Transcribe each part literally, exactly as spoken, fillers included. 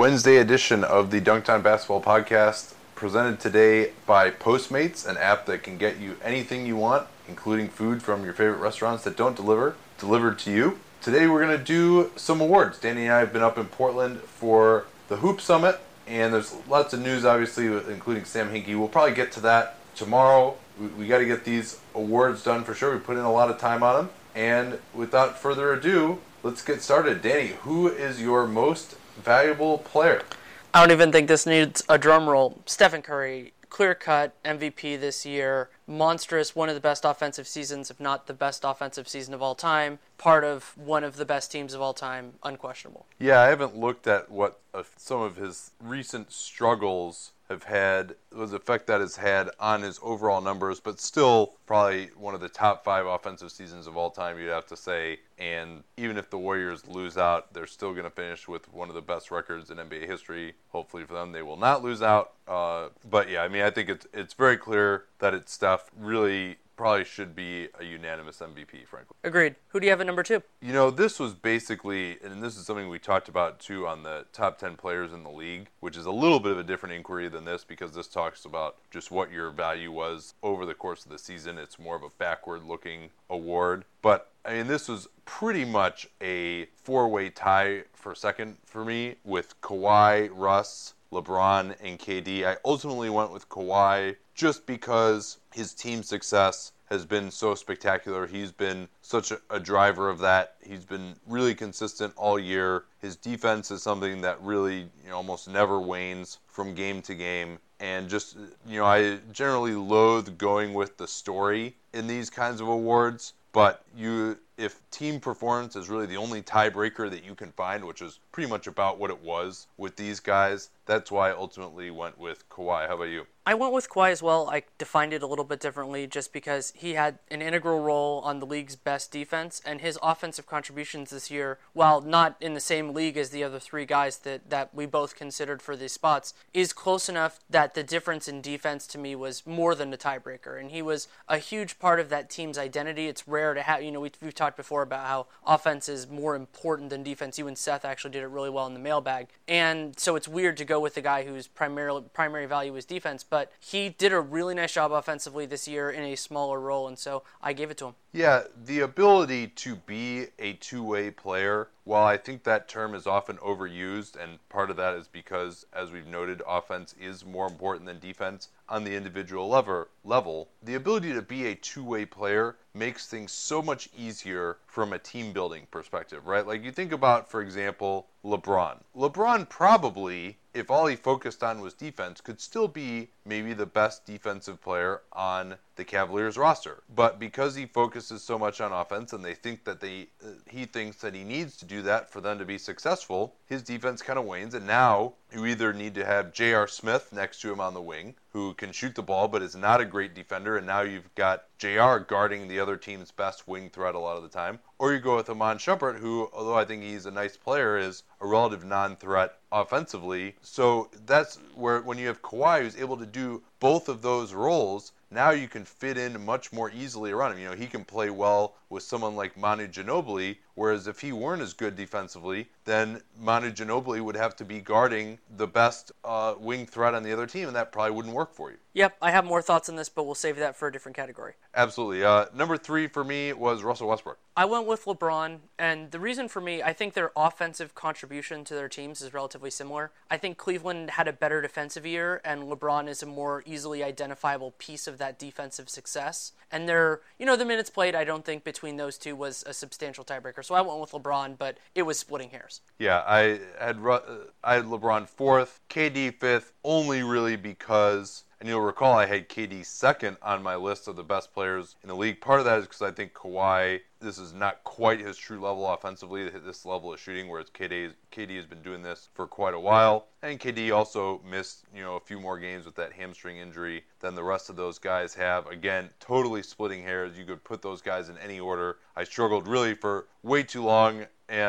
Wednesday edition of the Dunktown Basketball Podcast, presented today by Postmates, an app that can get you anything you want, including food from your favorite restaurants that don't deliver, delivered to you. Today we're going to do some awards. Danny and I have been up in Portland for the Hoop Summit, and there's lots of news, obviously, including Sam Hinkie. We'll probably get to that tomorrow. We, we got to get these awards done for sure. We put in a lot of time on them. And without further ado, let's get started. Danny, who is your most valuable player? I don't even think this needs a drum roll. Stephen Curry, clear-cut M V P this year, monstrous, one of the best offensive seasons, if not the best offensive season of all time, part of one of the best teams of all time, unquestionable. Yeah, I haven't looked at what uh, some of his recent struggles have had, was the effect that has had on his overall numbers, but still probably one of the top five offensive seasons of all time, you'd have to say. And even if the Warriors lose out, they're still going to finish with one of the best records in N B A history. Hopefully for them, they will not lose out. Uh, but yeah, I mean, I think it's it's very clear that it's Steph. Really probably should be a unanimous M V P, frankly. Agreed. Who do you have at number two? You know, this was basically, and this is something we talked about too on the top ten players in the league, which is a little bit of a different inquiry than this because this talks about just what your value was over the course of the season. It's more of a backward-looking award. But, I mean, this was pretty much a four-way tie for second for me with Kawhi, Russ, LeBron, and K D. I ultimately went with Kawhi just because his team success has been so spectacular. He's been such a, a driver of that. He's been really consistent all year. His defense is something that really, you know, almost never wanes from game to game. And just, you know, I generally loathe going with the story in these kinds of awards. But you, if team performance is really the only tiebreaker that you can find, which is pretty much about what it was with these guys, that's why I ultimately went with Kawhi. How about you? I went with Kawhi as well. I defined it a little bit differently just because he had an integral role on the league's best defense, and his offensive contributions this year, while not in the same league as the other three guys that, that we both considered for these spots, is close enough that the difference in defense to me was more than a tiebreaker, and he was a huge part of that team's identity. It's rare to have, you know, we, we've talked before about how offense is more important than defense. You and Seth actually did it really well in the mailbag, and so it's weird to go with the guy whose primarily primary value is defense, but he did a really nice job offensively this year in a smaller role, and so I gave it to him. Yeah, the ability to be a two-way player, while I think that term is often overused, and part of that is because, as we've noted, offense is more important than defense on the individual lever, level, the ability to be a two-way player makes things so much easier from a team-building perspective, right? Like you think about, for example, LeBron. LeBron probably, if all he focused on was defense, could still be maybe the best defensive player on the Cavaliers roster. But because he focuses so much on offense and they think that they, uh, he thinks that he needs to do that for them to be successful, his defense kind of wanes. And now you either need to have J R. Smith next to him on the wing, who can shoot the ball but is not a great defender, and now you've got J R guarding the other team's best wing threat a lot of the time. Or you go with Iman Shumpert, who, although I think he's a nice player, is a relative non-threat offensively. So that's where when you have Kawhi who's able to do both of those roles, now you can fit in much more easily around him. You know, he can play well with someone like Manu Ginobili, whereas if he weren't as good defensively, then Manu Ginobili would have to be guarding the best uh, wing threat on the other team, and that probably wouldn't work for you. Yep, I have more thoughts on this, but we'll save that for a different category. Absolutely. Uh, number three for me was Russell Westbrook. I went with LeBron, and the reason for me, I think their offensive contribution to their teams is relatively similar. I think Cleveland had a better defensive year, and LeBron is a more easily identifiable piece of that defensive success. And their, you know, the minutes played, I don't think between those two was a substantial tiebreaker. So I went with LeBron, but it was splitting hairs. Yeah, I had I had LeBron fourth, K D fifth, only really because, and you'll recall I had K D second on my list of the best players in the league. Part of that is because I think Kawhi, this is not quite his true level offensively, this level of shooting, whereas K D, K D has been doing this for quite a while. And K D also missed, you know, a few more games with that hamstring injury than the rest of those guys have. Again, totally splitting hairs. You could put those guys in any order. I struggled really for way too long, and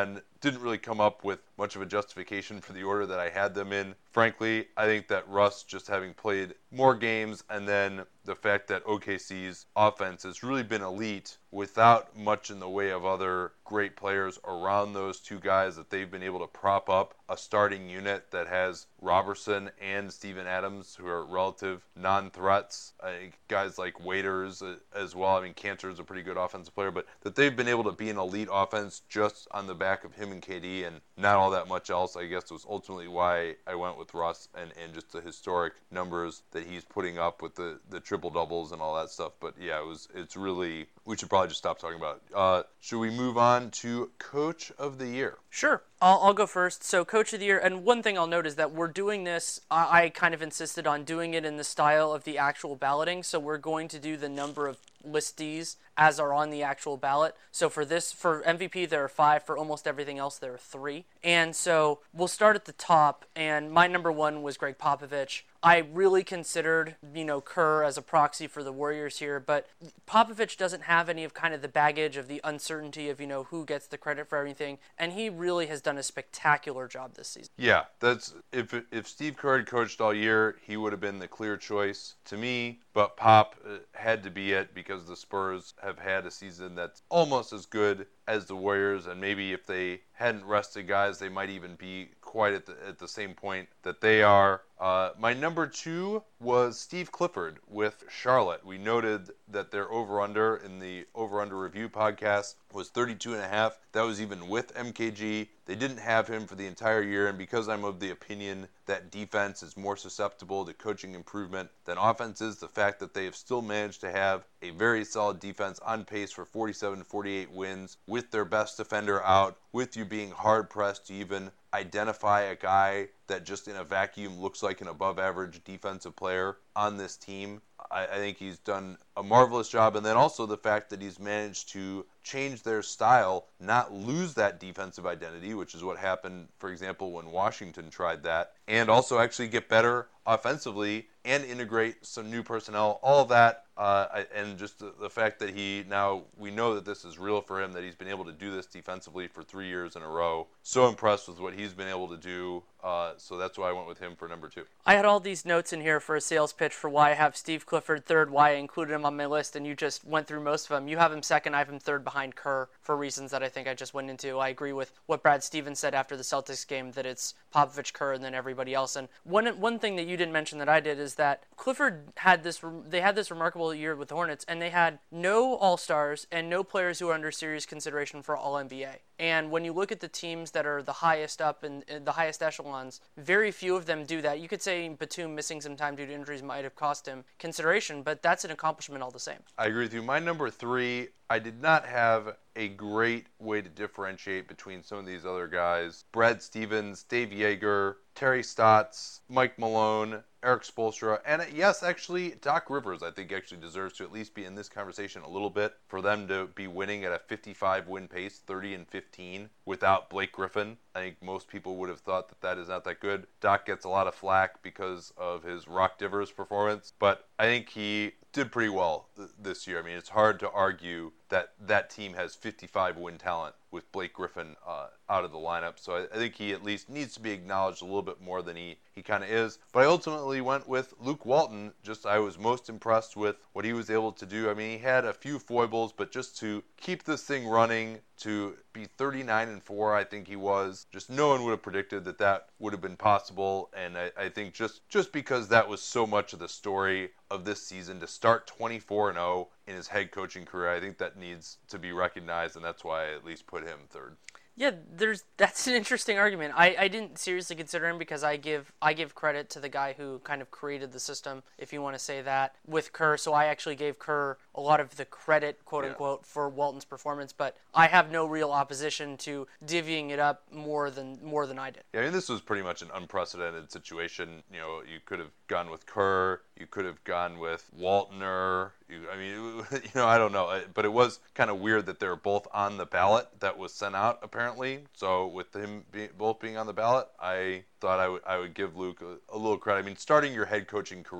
didn't really come up with much of a justification for the order that I had them in. Frankly, I think that Russ, just having played more games, and then the fact that O K C's offense has really been elite without much in the way of other great players around those two guys, that they've been able to prop up a starting unit that has Robertson and Steven Adams, who are relative non-threats. I think guys like Waiters uh, as well. I mean, Cantor is a pretty good offensive player, but that they've been able to be an elite offense just on the back of him and K D and not all that much else, I guess, was ultimately why I went with Russ and, and just the historic numbers that he's putting up with the, the triple doubles and all that stuff. But yeah, it was it's really, we should probably just stop talking about it. Uh, should we move on to Coach of the Year? Sure. I'll, I'll go first. So Coach of the Year, and one thing I'll note is that we're doing this, I, I kind of insisted on doing it in the style of the actual balloting, so we're going to do the number of listees as are on the actual ballot. So for this, for M V P, there are five. For almost everything else, there are three. And so we'll start at the top, and my number one was Greg Popovich. I really considered, you know, Kerr as a proxy for the Warriors here, but Popovich doesn't have any of kind of the baggage of the uncertainty of, you know, who gets the credit for everything, and he really has done a spectacular job this season. Yeah, that's if if Steve Kerr had coached all year, he would have been the clear choice to me, but Pop uh, had to be it because the Spurs have had a season that's almost as good as the Warriors, and maybe if they hadn't rested guys, they might even be quite at the, at the same point that they are. Uh, my number two was Steve Clifford with Charlotte. We noted that their over-under in the over-under review podcast was thirty-two and a half. That was even with M K G. They didn't have him for the entire year, and because I'm of the opinion that defense is more susceptible to coaching improvement than offense is, the fact that they have still managed to have a very solid defense on pace for forty-seven to forty-eight wins with their best defender out, with you being hard-pressed to even identify a guy that just in a vacuum looks like an above-average defensive player on this team. I, I think he's done a marvelous job, and then also the fact that he's managed to change their style, not lose that defensive identity, which is what happened, for example, when Washington tried that, and also actually get better offensively and integrate some new personnel, all of that, uh, and just the, the fact that he now, we know that this is real for him, that he's been able to do this defensively for three years in a row. So impressed with what he's been able to do, uh, so that's why I went with him for number two. I had all these notes in here for a sales pitch for why I have Steve Clifford third, why I included him on my list, and you just went through most of them. You have him second, I have him third behind Kerr for reasons that I think I just went into. I agree with what Brad Stevens said after the Celtics game, that it's Popovich, Kerr, and then everybody else. And one one thing that you didn't mention that I did is that Clifford had this, they had this remarkable year with the Hornets, and they had no All-Stars and no players who are under serious consideration for All N B A. And when you look at the teams that are the highest up in, in the highest echelons, very few of them do that. You could say Batum missing some time due to injuries might have cost him consideration, but that's an accomplishment all the same. I agree with you. My number three, I did not have a great way to differentiate between some of these other guys. Brad Stevens, Dave Yeager, Terry Stotts, Mike Malone, Eric Spoelstra, and yes, actually, Doc Rivers, I think, actually deserves to at least be in this conversation a little bit for them to be winning at a fifty-five win pace, thirty and fifteen, without Blake Griffin. I think most people would have thought that that is not that good. Doc gets a lot of flack because of his Rock Divers performance, but I think he did pretty well th- this year. I mean, it's hard to argue that that team has fifty-five win talent with Blake Griffin uh, out of the lineup. So I, I think he at least needs to be acknowledged a little bit more than he, he kind of is. But I ultimately went with Luke Walton. Just I was most impressed with what he was able to do. I mean, he had a few foibles, but just to keep this thing running, to be thirty-nine and four, I think he was. Just no one would have predicted that that would have been possible. And I, I think just, just because that was so much of the story of this season, to start twenty-four and oh in his head coaching career, I think that needs to be recognized, and that's why I at least put him third. Yeah, there's that's an interesting argument. I, I didn't seriously consider him because I give I give credit to the guy who kind of created the system, if you want to say that, with Kerr. So I actually gave Kerr a lot of the credit, quote unquote, yeah. for Walton's performance. But I have no real opposition to divvying it up more than more than I did. Yeah, I mean, this was pretty much an unprecedented situation. You know, you could have gone with Kerr, you could have gone with Waltner. You, I mean, you know, I don't know, but it was kind of weird that they were both on the ballot that was sent out, apparently. So with him be, both being on the ballot, I thought I would I would give Luke a, a little credit. I mean, starting your head coaching career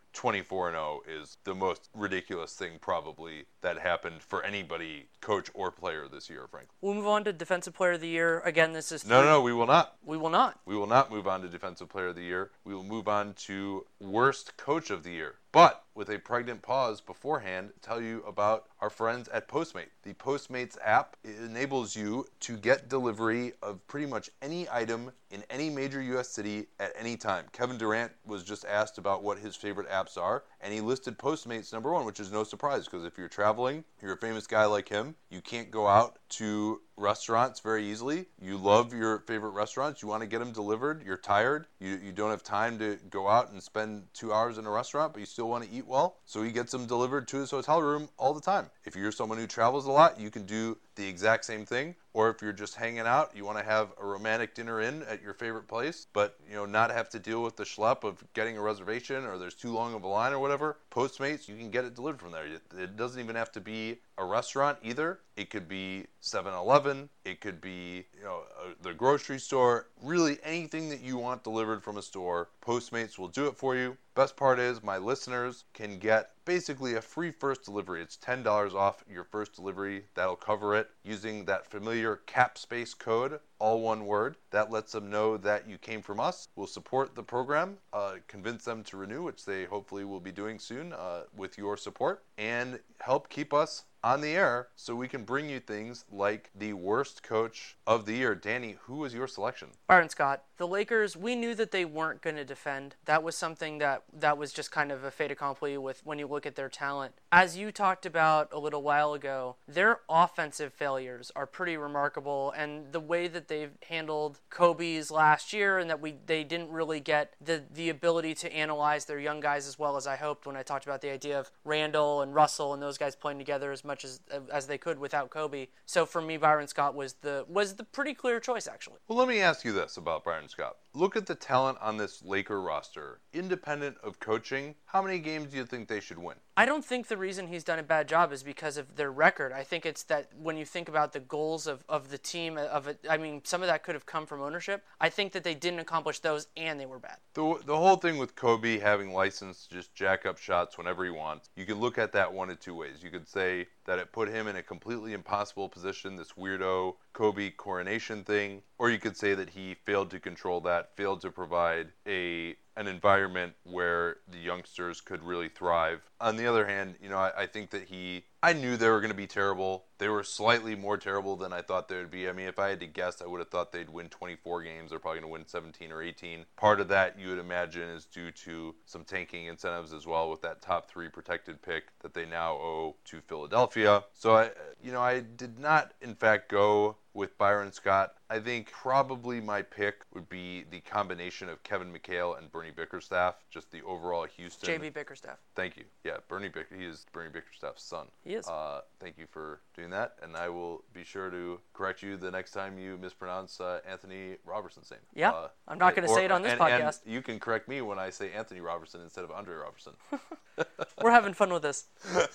twenty-four and oh is the most ridiculous thing probably that happened for anybody, coach or player this year, frankly. We'll move on to Defensive Player of the Year. Again, this is... No, no, no, we will not. We will not. We will not move on to Defensive Player of the Year. We will move on to Worst Coach of the Year. But with a pregnant pause beforehand, tell you about our friends at Postmate. The Postmates app enables you to get delivery of pretty much any item in any major U S city at any time. Kevin Durant was just asked about what his favorite apps are, and he listed Postmates number one, which is no surprise, because if you're traveling, you're a famous guy like him, you can't go out to restaurants very easily. You love your favorite restaurants. You want to get them delivered. You're tired. You, you don't have time to go out and spend two hours in a restaurant, but you still want to eat well. So he gets them delivered to his hotel room all the time. If you're someone who travels a lot, you can do the exact same thing. Or if you're just hanging out, you want to have a romantic dinner in at your favorite place, but you know not have to deal with the schlep of getting a reservation or there's too long of a line or whatever. Postmates, you can get it delivered from there. It doesn't even have to be a restaurant either. It could be seven eleven. It could be you know a, the grocery store. Really anything that you want delivered from a store, Postmates will do it for you. Best part is my listeners can get basically a free first delivery. It's ten dollars off your first delivery. That'll cover it using that familiar cap space code, all one word. That lets them know that you came from us. We'll support the program, uh, convince them to renew, which they hopefully will be doing soon uh, with your support, and help keep us on the air so we can bring you things like the Worst Coach of the Year. Danny, who was your selection? Byron Scott. The Lakers, we knew that they weren't going to defend. That was something that that was just kind of a fait accompli with when you look at their talent. As you talked about a little while ago, their offensive failures are pretty remarkable, and the way that they've handled Kobe's last year and that we they didn't really get the, the ability to analyze their young guys as well as I hoped when I talked about the idea of Randall and Russell and those guys playing together as much as as they could without Kobe. So for me, Byron Scott was the was the pretty clear choice, actually. Well, let me ask you this about Byron Scott. Look at the talent on this Laker roster. Independent of coaching, how many games do you think they should win? I don't think the reason he's done a bad job is because of their record. I think it's that when you think about the goals of, of the team, of it, I mean, some of that could have come from ownership. I think that they didn't accomplish those and they were bad. The, the whole thing with Kobe having license to just jack up shots whenever he wants, you can look at that one of two ways. You could say that it put him in a completely impossible position, this weirdo Kobe coronation thing, or you could say that he failed to control that, failed to provide a an environment where the youngsters could really thrive. On the other hand, you know, I, I think that he, I knew they were going to be terrible. They were slightly more terrible than I thought they would be. I mean, if I had to guess, I would have thought they'd win twenty-four games. They're probably going to win seventeen or eighteen. Part of that, you would imagine, is due to some tanking incentives as well with that top three protected pick that they now owe to Philadelphia. So, I, you know, I did not, in fact, go with Byron Scott. I think probably my pick would be the combination of Kevin McHale and Bernie Bickerstaff, just the overall Houston. J B Bickerstaff. Thank you. Yeah, Bernie Bick. He is Bernie Bickerstaff's son. He is. Uh, thank you for doing that, and I will be sure to correct you the next time you mispronounce uh, Anthony Robertson's name. Yeah, uh, I'm not going to say it on this and, podcast. And you can correct me when I say Anthony Robertson instead of Andre Robertson. We're having fun with this.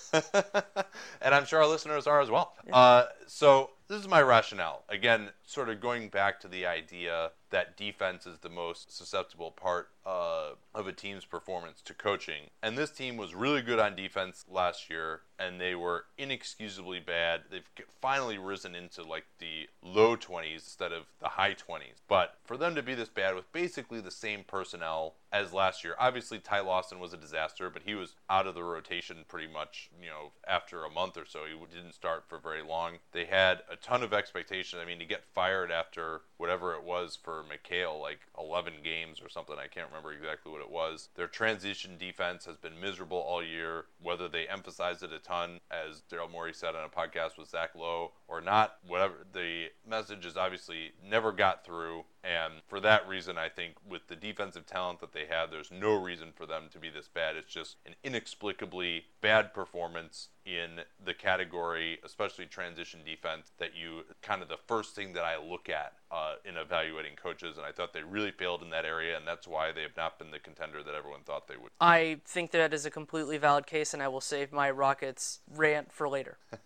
And I'm sure our listeners are as well. Yeah. Uh, so this is my rationale. Again, sort of going back to the idea that defense is the most susceptible part uh, of a team's performance to coaching. And this team was really good on defense last year, and they were inexcusably bad. They've finally risen into like the low twenties instead of the high twenties. But for them to be this bad with basically the same personnel as last year, obviously Ty Lawson was a disaster, but he was out of the rotation pretty much, you know, after a month or so. He didn't start for very long. They had a ton of expectation. I mean, to get fired after whatever it was for McHale, like eleven games or something, I can't remember exactly what it was. Their transition defense has been miserable all year, whether they emphasize it a ton, as Daryl Morey said on a podcast with Zach Lowe, or not. Whatever, the message is obviously never got through. And for that reason, I think with the defensive talent that they have, there's no reason for them to be this bad. It's just an inexplicably bad performance in the category, especially transition defense, that you kind of the first thing that I look at uh, in evaluating coaches. And I thought they really failed in that area, and that's why they have not been the contender that everyone thought they would. I think that is a completely valid case, and I will save my Rockets rant for later.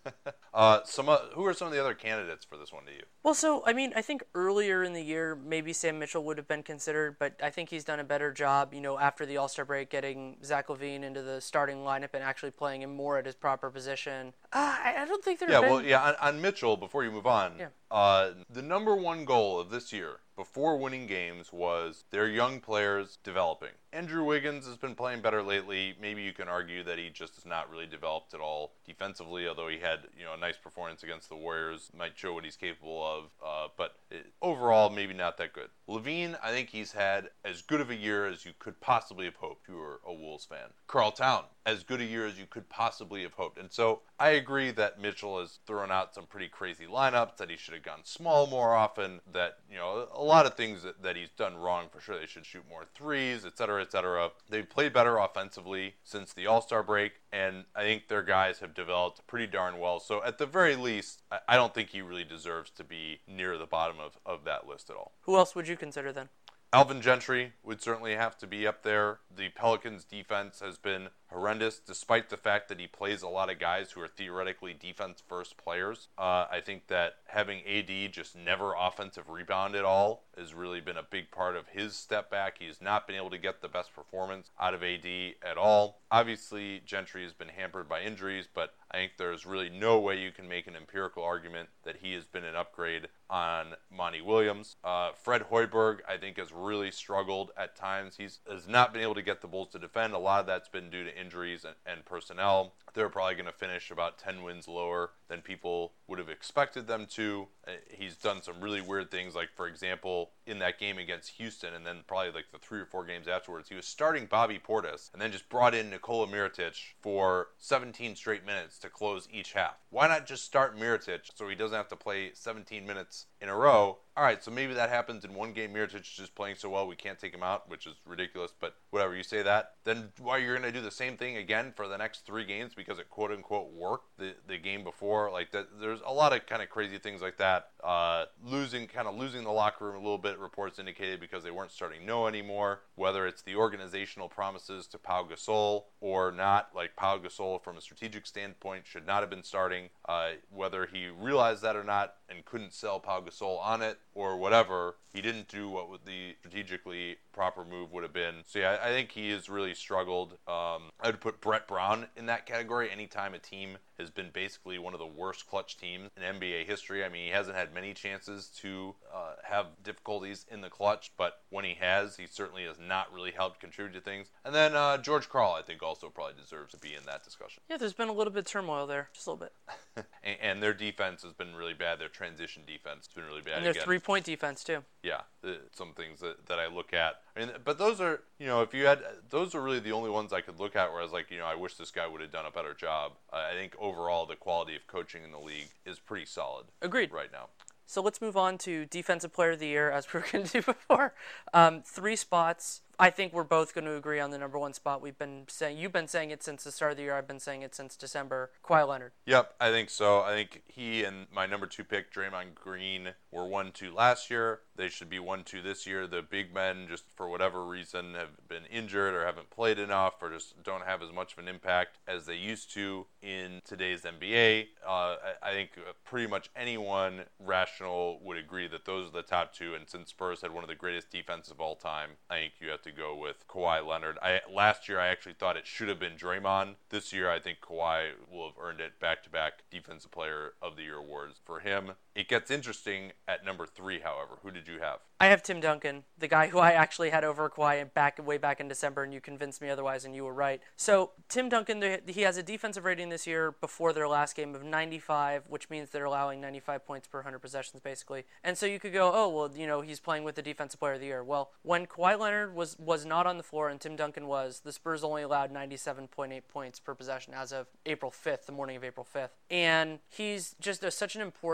Uh, some uh, who are some of the other candidates for this one to you? Well, so, I mean, I think earlier in the year, maybe Sam Mitchell would have been considered, but I think he's done a better job, you know, after the All-Star break, getting Zach LaVine into the starting lineup and actually playing him more at his proper position. Uh, I, I don't think there Yeah, have been... well, yeah, on, on Mitchell, before you move on, Yeah. uh, the number one goal of this year, before winning games, was their young players developing. Andrew Wiggins has been playing better lately. Maybe you can argue that he just has not really developed at all defensively, although he had, you know, a nice performance against the Warriors, might show what he's capable of, uh, but it, overall, maybe not that good. LaVine, I think he's had as good of a year as you could possibly have hoped if you were a Wolves fan. Karl Town, as good a year as you could possibly have hoped. And so I agree that Mitchell has thrown out some pretty crazy lineups, that he should have gone small more often, that, you know, a lot of things that, that he's done wrong for sure. They should shoot more threes, et cetera, et cetera. They've played better offensively since the All-Star break, and I think their guys have developed pretty darn well. So at the very least, I don't think he really deserves to be near the bottom of, of that list at all. Who else would you consider then? Alvin Gentry would certainly have to be up there. The Pelicans' defense has been horrendous, despite the fact that he plays a lot of guys who are theoretically defense-first players. Uh, I think that having A D just never offensive rebound at all has really been a big part of his step back. He's not been able to get the best performance out of A D at all. Obviously, Gentry has been hampered by injuries, but I think there's really no way you can make an empirical argument that he has been an upgrade on Monty Williams. Uh, Fred Hoiberg, I think, has really struggled at times. He's has not been able to get the Bulls to defend. A lot of that's been due to injuries and, and personnel. They're probably going to finish about ten wins lower than people would have expected them to. Uh, he's done some really weird things, like, for example, in that game against Houston, and then probably like the three or four games afterwards, he was starting Bobby Portis and then just brought in Nikola Mirotic for seventeen straight minutes to close each half. Why not just start Mirotic so he doesn't have to play seventeen minutes in a row? All right, so maybe that happens in one game. Mirotic is just playing so well we can't take him out, which is ridiculous, but whatever, you say that. Then why you're going to do the same thing again for the next three games because it quote-unquote worked the, the game before? Like, that, there's a lot of kind of crazy things like that. Uh, losing, kind of losing the locker room a little bit, reports indicated, because they weren't starting Noah anymore, whether it's the organizational promises to Pau Gasol or not. Like, Pau Gasol, from a strategic standpoint, should not have been starting, uh, whether he realized that or not and couldn't sell Pau Gasol on it, or whatever, he didn't do what would the strategically proper move would have been. So yeah, I think he has really struggled. Um, I would put Brett Brown in that category. Anytime a team has been basically one of the worst clutch teams in N B A history. I mean, he hasn't had many chances to uh, have difficulties in the clutch, but when he has, he certainly has not really helped contribute to things. And then uh, George Karl, I think, also probably deserves to be in that discussion. Yeah, there's been a little bit of turmoil there, just a little bit. and, and their defense has been really bad. Their transition defense has been really bad. And their again. three-point defense, too. Yeah, the, some things that, that I look at. I mean, but those are, you know, if you had, those are really the only ones I could look at where I was like, you know, I wish this guy would have done a better job. Uh, I think overall the quality of coaching in the league is pretty solid. Agreed. Right now. So let's move on to Defensive Player of the Year, as we were going to do before. Um, three spots. I think we're both going to agree on the number one spot. We've been saying, you've been saying it since the start of the year. I've been saying it since December. Kawhi Leonard. Yep, I think so. I think he and my number two pick, Draymond Green, were one two last year. They should be one two this year. The big men, just for whatever reason, have been injured or haven't played enough or just don't have as much of an impact as they used to in today's N B A. Uh, I, I think pretty much anyone rational would agree that those are the top two. And since Spurs had one of the greatest defenses of all time, I think you have to go with Kawhi Leonard. I last year I actually thought it should have been Draymond. This year I think Kawhi will have earned it back-to-back Defensive Player of the Year awards for him. It gets interesting at number three, however. Who did you have? I have Tim Duncan, the guy who I actually had over Kawhi back way back in December, and you convinced me otherwise, and you were right. So Tim Duncan, he has a defensive rating this year before their last game of ninety-five, which means they're allowing ninety-five points per one hundred possessions, basically. And so you could go, oh, well, you know, he's playing with the Defensive Player of the Year. Well, when Kawhi Leonard was, was not on the floor and Tim Duncan was, the Spurs only allowed ninety-seven point eight points per possession as of April fifth, the morning of April fifth. And he's just a, such an important defensive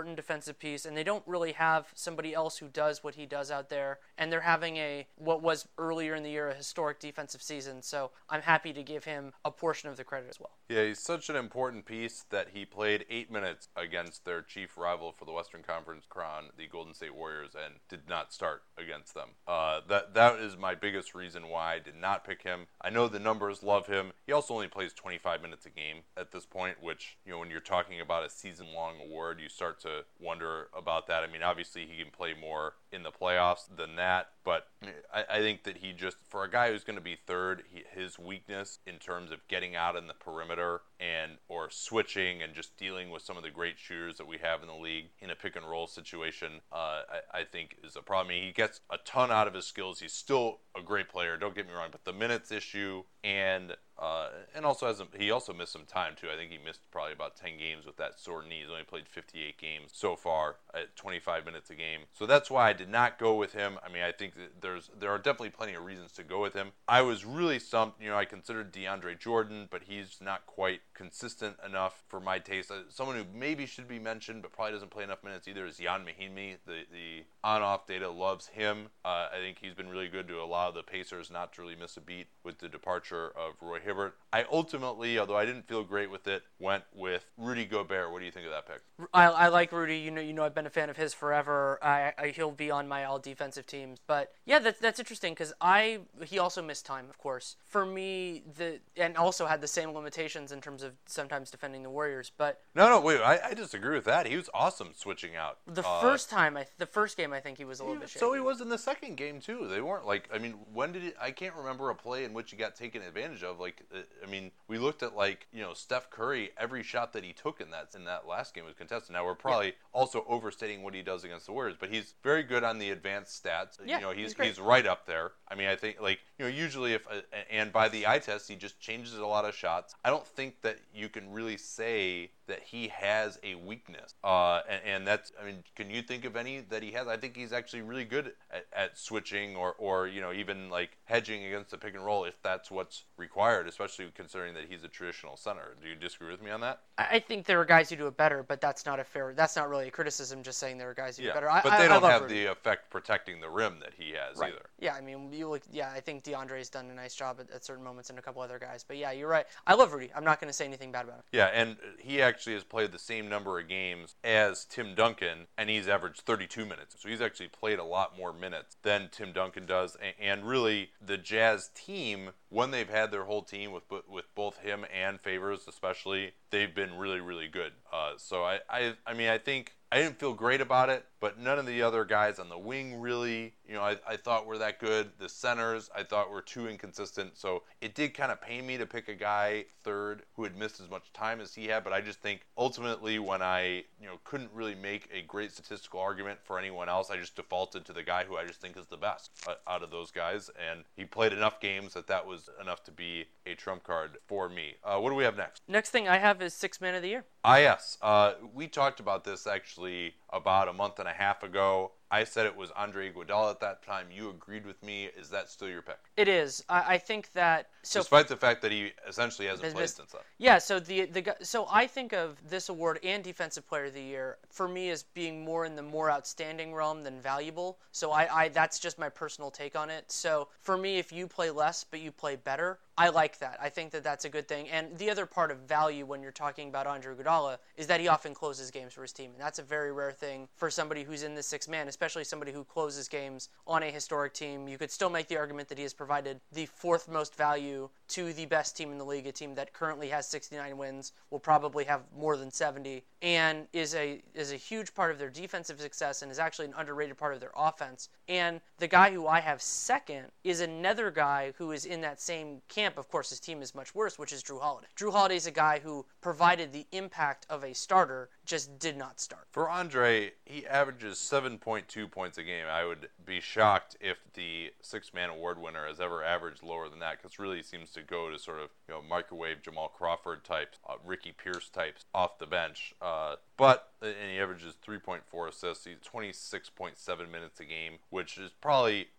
defensive piece, and they don't really have somebody else who does what he does out there. And they're having a what was earlier in the year a historic defensive season. So I'm happy to give him a portion of the credit as well. Yeah, he's such an important piece that he played eight minutes against their chief rival for the Western Conference crown, the Golden State Warriors, and did not start against them. Uh, that that is my biggest reason why I did not pick him. I know the numbers love him. He also only plays twenty-five minutes a game at this point, which, you know, when you're talking about a season-long award, you start to wonder about that. I mean, obviously he can play more in the playoffs than that, but I, I think that he just, for a guy who's going to be third, he, his weakness in terms of getting out in the perimeter and or switching and just dealing with some of the great shooters that we have in the league in a pick and roll situation, uh, I, I think is a problem. I mean, he gets a ton out of his skills. He's still a great player, don't get me wrong, but the minutes issue and uh, and also has a, he also missed some time too. I think he missed probably about ten games with that sore knee. He's only played fifty-eight games so far at twenty-five minutes a game. So that's why I did not go with him. I mean, I think that there's there are definitely plenty of reasons to go with him. I was really stumped. You know, I considered DeAndre Jordan, but he's not quite consistent enough for my taste. Uh, someone who maybe should be mentioned, but probably doesn't play enough minutes either, is Jan Mahinmi. The the on-off data loves him. Uh, I think he's been really good to allow the Pacers not to really miss a beat with the departure of Roy Hibbert. I ultimately, although I didn't feel great with it, went with Rudy Gobert. What do you think of that pick? I, I like Rudy. You know, you know, I've been a fan of his forever. I, I he'll be on my all defensive teams. But yeah, that's that's interesting because I he also missed time, of course. For me, the and also had the same limitations in terms of sometimes defending the Warriors. But no, no, wait, I, I disagree with that. He was awesome switching out. The uh, first time, I the first game, I think he was a little he, bit shaky. So he was in the second game too. They weren't like, I mean, when did it? I can't remember a play in which he got taken advantage of. Like, I mean, we looked at like you know Steph Curry. Every shot that he took in that in that last game was contested. Now we're probably yeah. also overstating what he does against the Warriors, but he's very good on the advanced stats. Yeah, you know, he's he's, he's right up there. I mean, I think like you know usually if uh, and by the eye test he just changes a lot of shots. I don't think that you can really say that he has a weakness. Uh, and, and that's, I mean, can you think of any that he has? I think he's actually really good at, at switching or, or, you know, even like hedging against the pick and roll if that's what's required, especially considering that he's a traditional center. Do you disagree with me on that? I think there are guys who do it better, but that's not a fair, that's not really a criticism, just saying there are guys who yeah, do better. I, but they don't I have Rudy. the effect protecting the rim that he has right. either. Yeah, I mean, you look, yeah, I think DeAndre's done a nice job at, at certain moments and a couple other guys. But yeah, you're right. I love Rudy. I'm not going to say anything bad about him. Yeah, and he actually has played the same number of games as Tim Duncan, and he's averaged thirty-two minutes. So he's actually played a lot more minutes than Tim Duncan does. And really, the Jazz team, when they've had their whole team with with both him and Favors especially, they've been really, really good. Uh, so I, I, I mean, I think I didn't feel great about it, but none of the other guys on the wing really, you know, I, I thought were that good. The centers I thought were too inconsistent. So it did kind of pain me to pick a guy third who had missed as much time as he had. But I just think ultimately when I, you know, couldn't really make a great statistical argument for anyone else, I just defaulted to the guy who I just think is the best out of those guys. And he played enough games that that was enough to be a trump card for me. Uh, what do we have next? Next thing I have is sixth man of the year. Ah, yes. Uh, we talked about this actually about a month and a half ago. I said it was Andre Iguodala at that time. You agreed with me. Is that still your pick? It is. I, I think that so despite the fact that he essentially hasn't played missed, since then. Yeah. So the the so I think of this award and Defensive Player of the Year for me as being more in the more outstanding realm than valuable. So I, I that's just my personal take on it. So for me, if you play less but you play better, I like that. I think that that's a good thing. And the other part of value when you're talking about Andre Iguodala is that he often closes games for his team. And that's a very rare thing for somebody who's in the sixth man, especially somebody who closes games on a historic team. You could still make the argument that he has provided the fourth most value to the best team in the league, a team that currently has sixty-nine wins, will probably have more than seventy, and is a is a huge part of their defensive success and is actually an underrated part of their offense. And the guy who I have second is another guy who is in that same camp. Of course, his team is much worse, which is Drew Holiday. Drew Holiday is a guy who provided the impact of a starter, just did not start. For Andre, he averages seven point two points a game. I would be shocked if the six-man award winner has ever averaged lower than that, because really seems to go to sort of, you know, microwave Jamal Crawford types, uh, Ricky Pierce types off the bench. Uh, but and he averages three point four assists. He's twenty-six point seven minutes a game, which is probably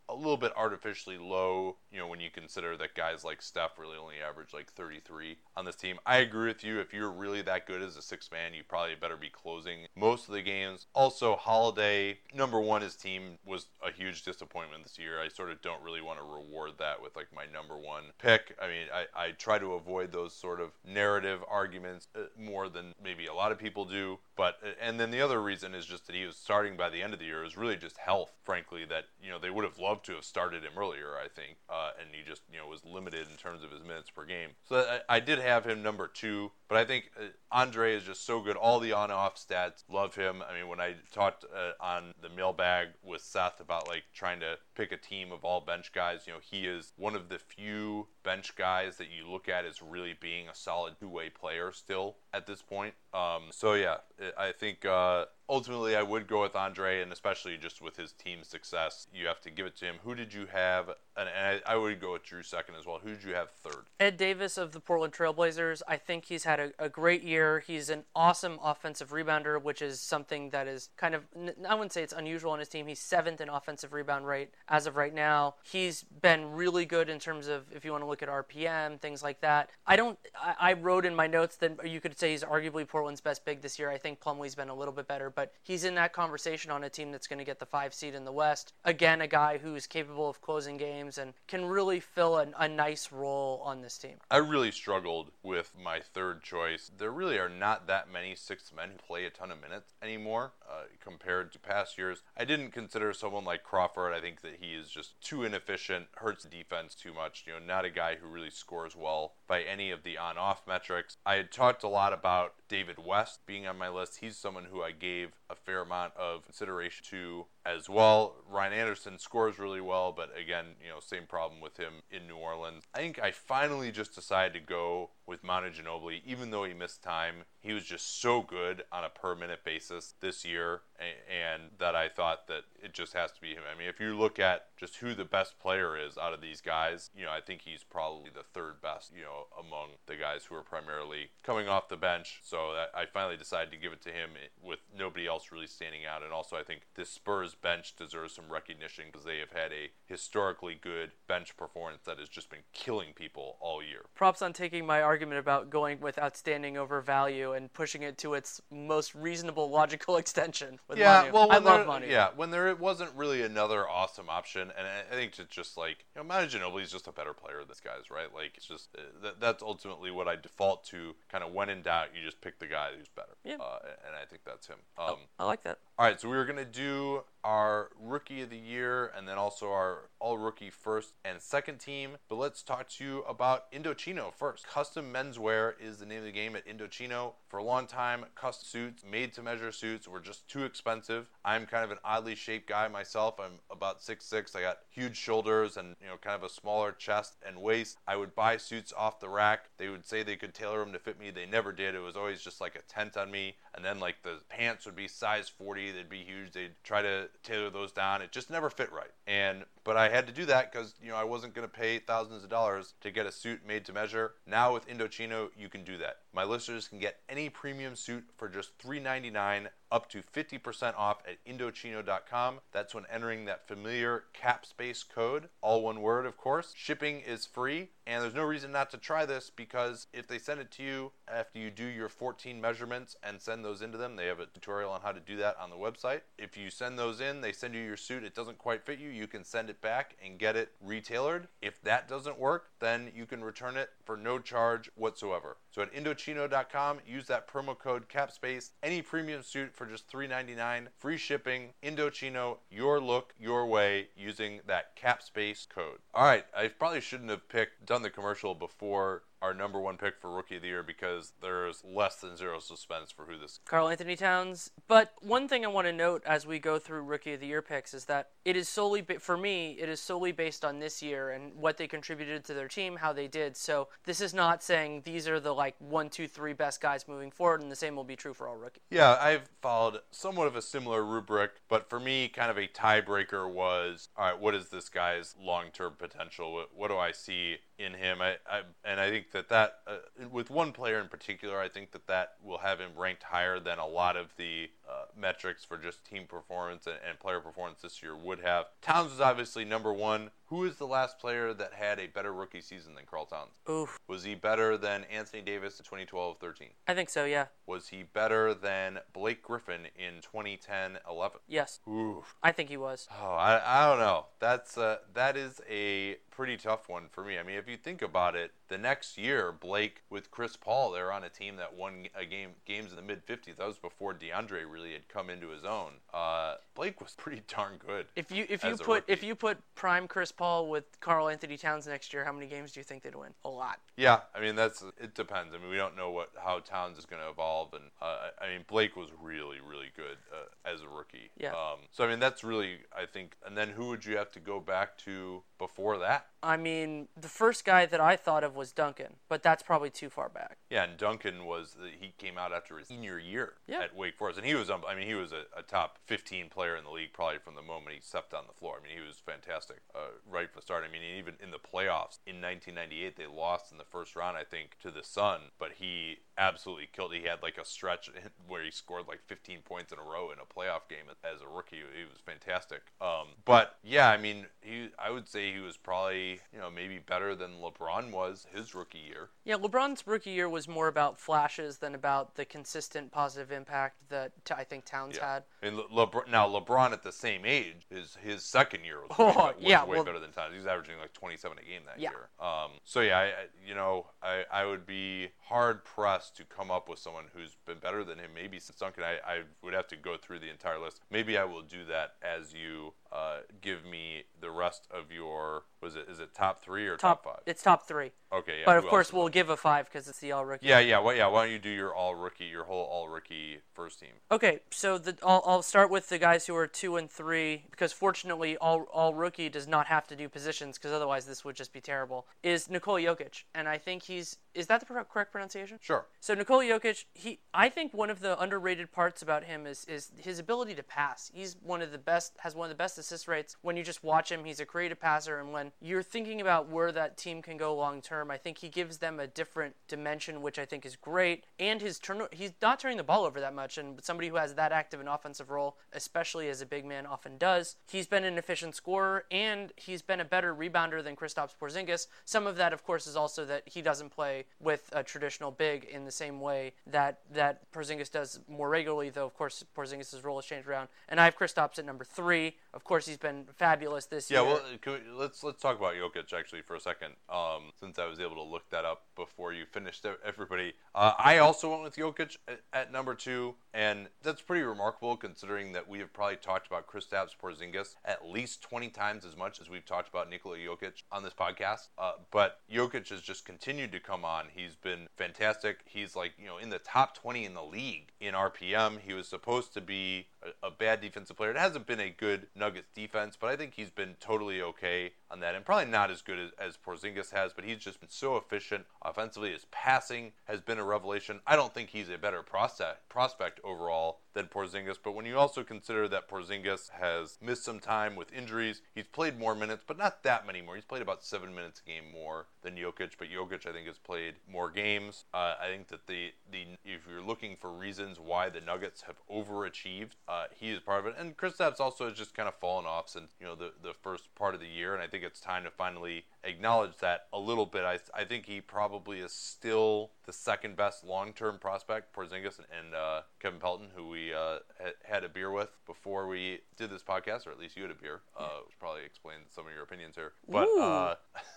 a little bit artificially low, you know, when you consider that guys like Steph really only average like thirty-three on this team. I agree with you. If you're really that good as a six man, you probably better be closing most of the games. Also, Holiday, number one, his team was a huge disappointment this year. I sort of don't really want to reward that with like my number one pick. I mean, I, I try to avoid those sort of narrative arguments uh, more than maybe a lot of people do. But, and then the other reason is just that he was starting by the end of the year. It was really just health, frankly, that, you know, they would have loved to have started him earlier, I think. Uh, and he just, you know, was limited in terms of his minutes per game. So I, I did have him number two, but I think uh, Andre is just so good. All the on-off stats, love him. I mean, when I talked uh, on the mailbag with Seth about, like, trying to pick a team of all bench guys, you know, he is one of the few bench guys that you look at as really being a solid two-way player still at this point. Um, so, yeah, I think uh, ultimately I would go with Andre, and especially just with his team's success, you have to give it to him. Who did you have? And, and I, I would go with Drew second as well. Who did you have third? Ed Davis of the Portland Trailblazers. I think he's had a, a great year. He's an awesome offensive rebounder, which is something that is kind of, I wouldn't say it's unusual on his team. He's seventh in offensive rebound rate as of right now. He's been really good in terms of, if you want to look at R P M, things like that. I don't, I, I wrote in my notes that you could say he's arguably Portland's best big this year. I think Plumlee's been a little bit better, but he's in that conversation on a team that's going to get the five seed in the West. Again, a guy who's capable of closing games and can really fill a, a nice role on this team. I really struggled with my third choice. There really are not that many sixth men who play a ton of minutes anymore uh, compared to past years. I didn't consider someone like Crawford. I think that he is just too inefficient, hurts defense too much. You know, not a guy who really scores well by any of the on-off metrics. I had talked a lot about David West being on my list. He's someone who I gave a fair amount of consideration to as well. Ryan Anderson scores really well, but again, you know, same problem with him in New Orleans. I think I finally just decided to go with Manu Ginobili, even though he missed time. He was just so good on a per minute basis this year, and that I thought that it just has to be him. I mean, if you look at just who the best player is out of these guys, you know, I think he's probably the third best, you know, among the guys who are primarily coming off the bench. So that I finally decided to give it to him with nobody else really standing out. And also I think this Spurs bench deserves some recognition because they have had a historically good bench performance that has just been killing people all year. Props on taking my argument about going with outstanding over value and pushing it to its most reasonable logical extension with yeah, Manu. Well, I love there, Manu. Yeah, when there wasn't really another awesome option, and I, I think it's just like, you know, Manu Ginobili is just a better player than this guy's, right? Like, it's just, uh, that, that's ultimately what I default to, kind of when in doubt, you just pick the guy who's better. Yeah. Uh, and I think that's him. Um, I like that. All right, so we were going to do our Rookie of the Year and then also our All-Rookie first and second team. But let's talk to you about Indochino first. Custom menswear is the name of the game at Indochino. For a long time, custom suits, made-to-measure suits were just too expensive. I'm kind of an oddly shaped guy myself. I'm about six foot six. I got huge shoulders and, you know, kind of a smaller chest and waist. I would buy suits off the rack. They would say they could tailor them to fit me. They never did. It was always just like a tent on me. And then, like, the pants would be size forty. They'd be huge. They'd try to tailor those down. It just never fit right. And but I had to do that because, you know, I wasn't going to pay thousands of dollars to get a suit made to measure. Now with Indochino, you can do that. My listeners can get any premium suit for just three ninety-nine, up to fifty percent off at Indochino dot com. That's when entering that familiar cap space code, all one word, of course. Shipping is free, and there's no reason not to try this because if they send it to you after you do your fourteen measurements and send those into them, they have a tutorial on how to do that on the website. If you send those in, they send you your suit, it doesn't quite fit you, you can send it back and get it retailored. If that doesn't work, then you can return it for no charge whatsoever. So at Indochino dot com, use that promo code CAPSPACE, any premium suit for just three ninety-nine, free shipping. Indochino, your look, your way, using that CAPSPACE code. All right, I probably shouldn't have picked done the commercial before our number one pick for Rookie of the Year because there's less than zero suspense for who this Karl Anthony Towns. But one thing I want to note as we go through Rookie of the Year picks is that it is solely, for me, it is solely based on this year and what they contributed to their team, how they did. So this is not saying these are the like one, two, three best guys moving forward, and the same will be true for all rookies. Yeah, I've followed somewhat of a similar rubric, but for me, kind of a tiebreaker was, all right, what is this guy's long-term potential? What, what do I see in him? I, I and I think think that that, uh, with one player in particular, I think that that will have him ranked higher than a lot of the uh, metrics for just team performance and, and player performance this year would have. Towns was obviously number one. Who is the last player that had a better rookie season than Karl Towns? Oof. Was he better than Anthony Davis in twenty twelve thirteen? I think so, yeah. Was he better than Blake Griffin in twenty ten eleven? Yes. Oof. I think he was. Oh, I, I don't know. That's uh, that is a pretty tough one for me. I mean, if you think about it, the next year, Blake with Chris Paul, they're on a team that won a game games in the mid fifties. That was before DeAndre really had come into his own. Uh, Blake was pretty darn good. If you if you as a put rookie. if you put prime Chris Paul with Karl Anthony Towns next year, how many games do you think they'd win? A lot. Yeah, I mean that's it depends. I mean we don't know what how Towns is going to evolve, and uh, I mean Blake was really really good uh, as a rookie. Yeah. Um, so I mean that's really I think. And then who would you have to go back to before that? I mean, the first guy that I thought of was Duncan, but that's probably too far back. Yeah, and Duncan was the, he came out after his senior year yeah. at Wake Forest, and he was I mean he was a, a top fifteen player in the league probably from the moment he stepped on the floor. I mean he was fantastic uh, right from the start. I mean even in the playoffs in nineteen ninety-eight they lost in the first round I think to the Sun, but he absolutely killed it. He had like a stretch where he scored like fifteen points in a row in a playoff game as a rookie. He was fantastic. Um, but yeah, I mean he I would say he was probably you know maybe better than LeBron was his rookie year. Yeah, LeBron's rookie year was more about flashes than about the consistent positive impact that t- I think Towns yeah. had. And Le- LeBron, now LeBron at the same age, his his second year was, Oh, way, was yeah, way well, better than Towns. He was averaging like twenty-seven a game that Yeah. year. Um, so yeah, I, I, you know, I, I would be hard pressed to come up with someone who's been better than him. Maybe since Duncan, I, I would have to go through the entire list. Maybe I will do that as you uh, give me the rest of your. Was it is it top three or top, top five? It's top three. Okay, yeah. But of who course, else? we'll give a five because it's the all rookie. Yeah, yeah, well, yeah. Why don't you do your all rookie, your whole all rookie first team? Okay, so the, I'll, I'll start with the guys who are two and three because fortunately, all all rookie does not have to do positions because otherwise this would just be terrible. Is Nikola Jokic, and I think he's is that the correct pronunciation? Sure. So Nikola Jokic, he I think one of the underrated parts about him is is his ability to pass. He's one of the best, has one of the best assist rates. When you just watch him, he's a creative passer, and when you're thinking about where that team can go long term, I think he gives them a different dimension, which I think is great. And his turn, he's not turning the ball over that much, and somebody who has that active an offensive role, especially as a big man, often does. He's been an efficient scorer, and he's been a better rebounder than Kristaps Porzingis. Some of that, of course, is also that he doesn't play with a traditional big in the same way that that Porzingis does more regularly, though, of course, Porzingis' role has changed around. And I have Kristaps at number three. Of course, he's been fabulous this yeah, year. Yeah, well, can we, let's let's talk about Jokic actually for a second, um, since I was able to look that up before you finished everybody. Uh, I also went with Jokic at, at number two, and that's pretty remarkable considering that we have probably talked about Kristaps Porzingis at least twenty times as much as we've talked about Nikola Jokic on this podcast. Uh, but Jokic has just continued to come on. He's been fantastic. He's like, you know, in the top twenty in the league in R P M. He was supposed to be a, a bad defensive player. It hasn't been a good Nuggets defense, but I think he's been totally okay on that, and probably not as good as, as Porzingis has, but he's just been so efficient offensively. His passing has been a revelation. I don't think he's a better prospect, prospect overall than Porzingis, but when you also consider that Porzingis has missed some time with injuries, he's played more minutes, but not that many more. He's played about seven minutes a game more than Jokic, but Jokic, I think, has played more games. Uh, I think that the, the if you're looking for reasons why the Nuggets have overachieved, uh, he is part of it. And Kristaps also has just kind of fallen off since, you know, the, the first part of the year, and I think it's time to finally acknowledge that a little bit. I, I think he probably is still the second best long-term prospect, Porzingis and, and uh, Kevin Pelton, who we uh, had, had a beer with before we did this podcast, or at least you had a beer, uh, which probably explains some of your opinions here. But uh,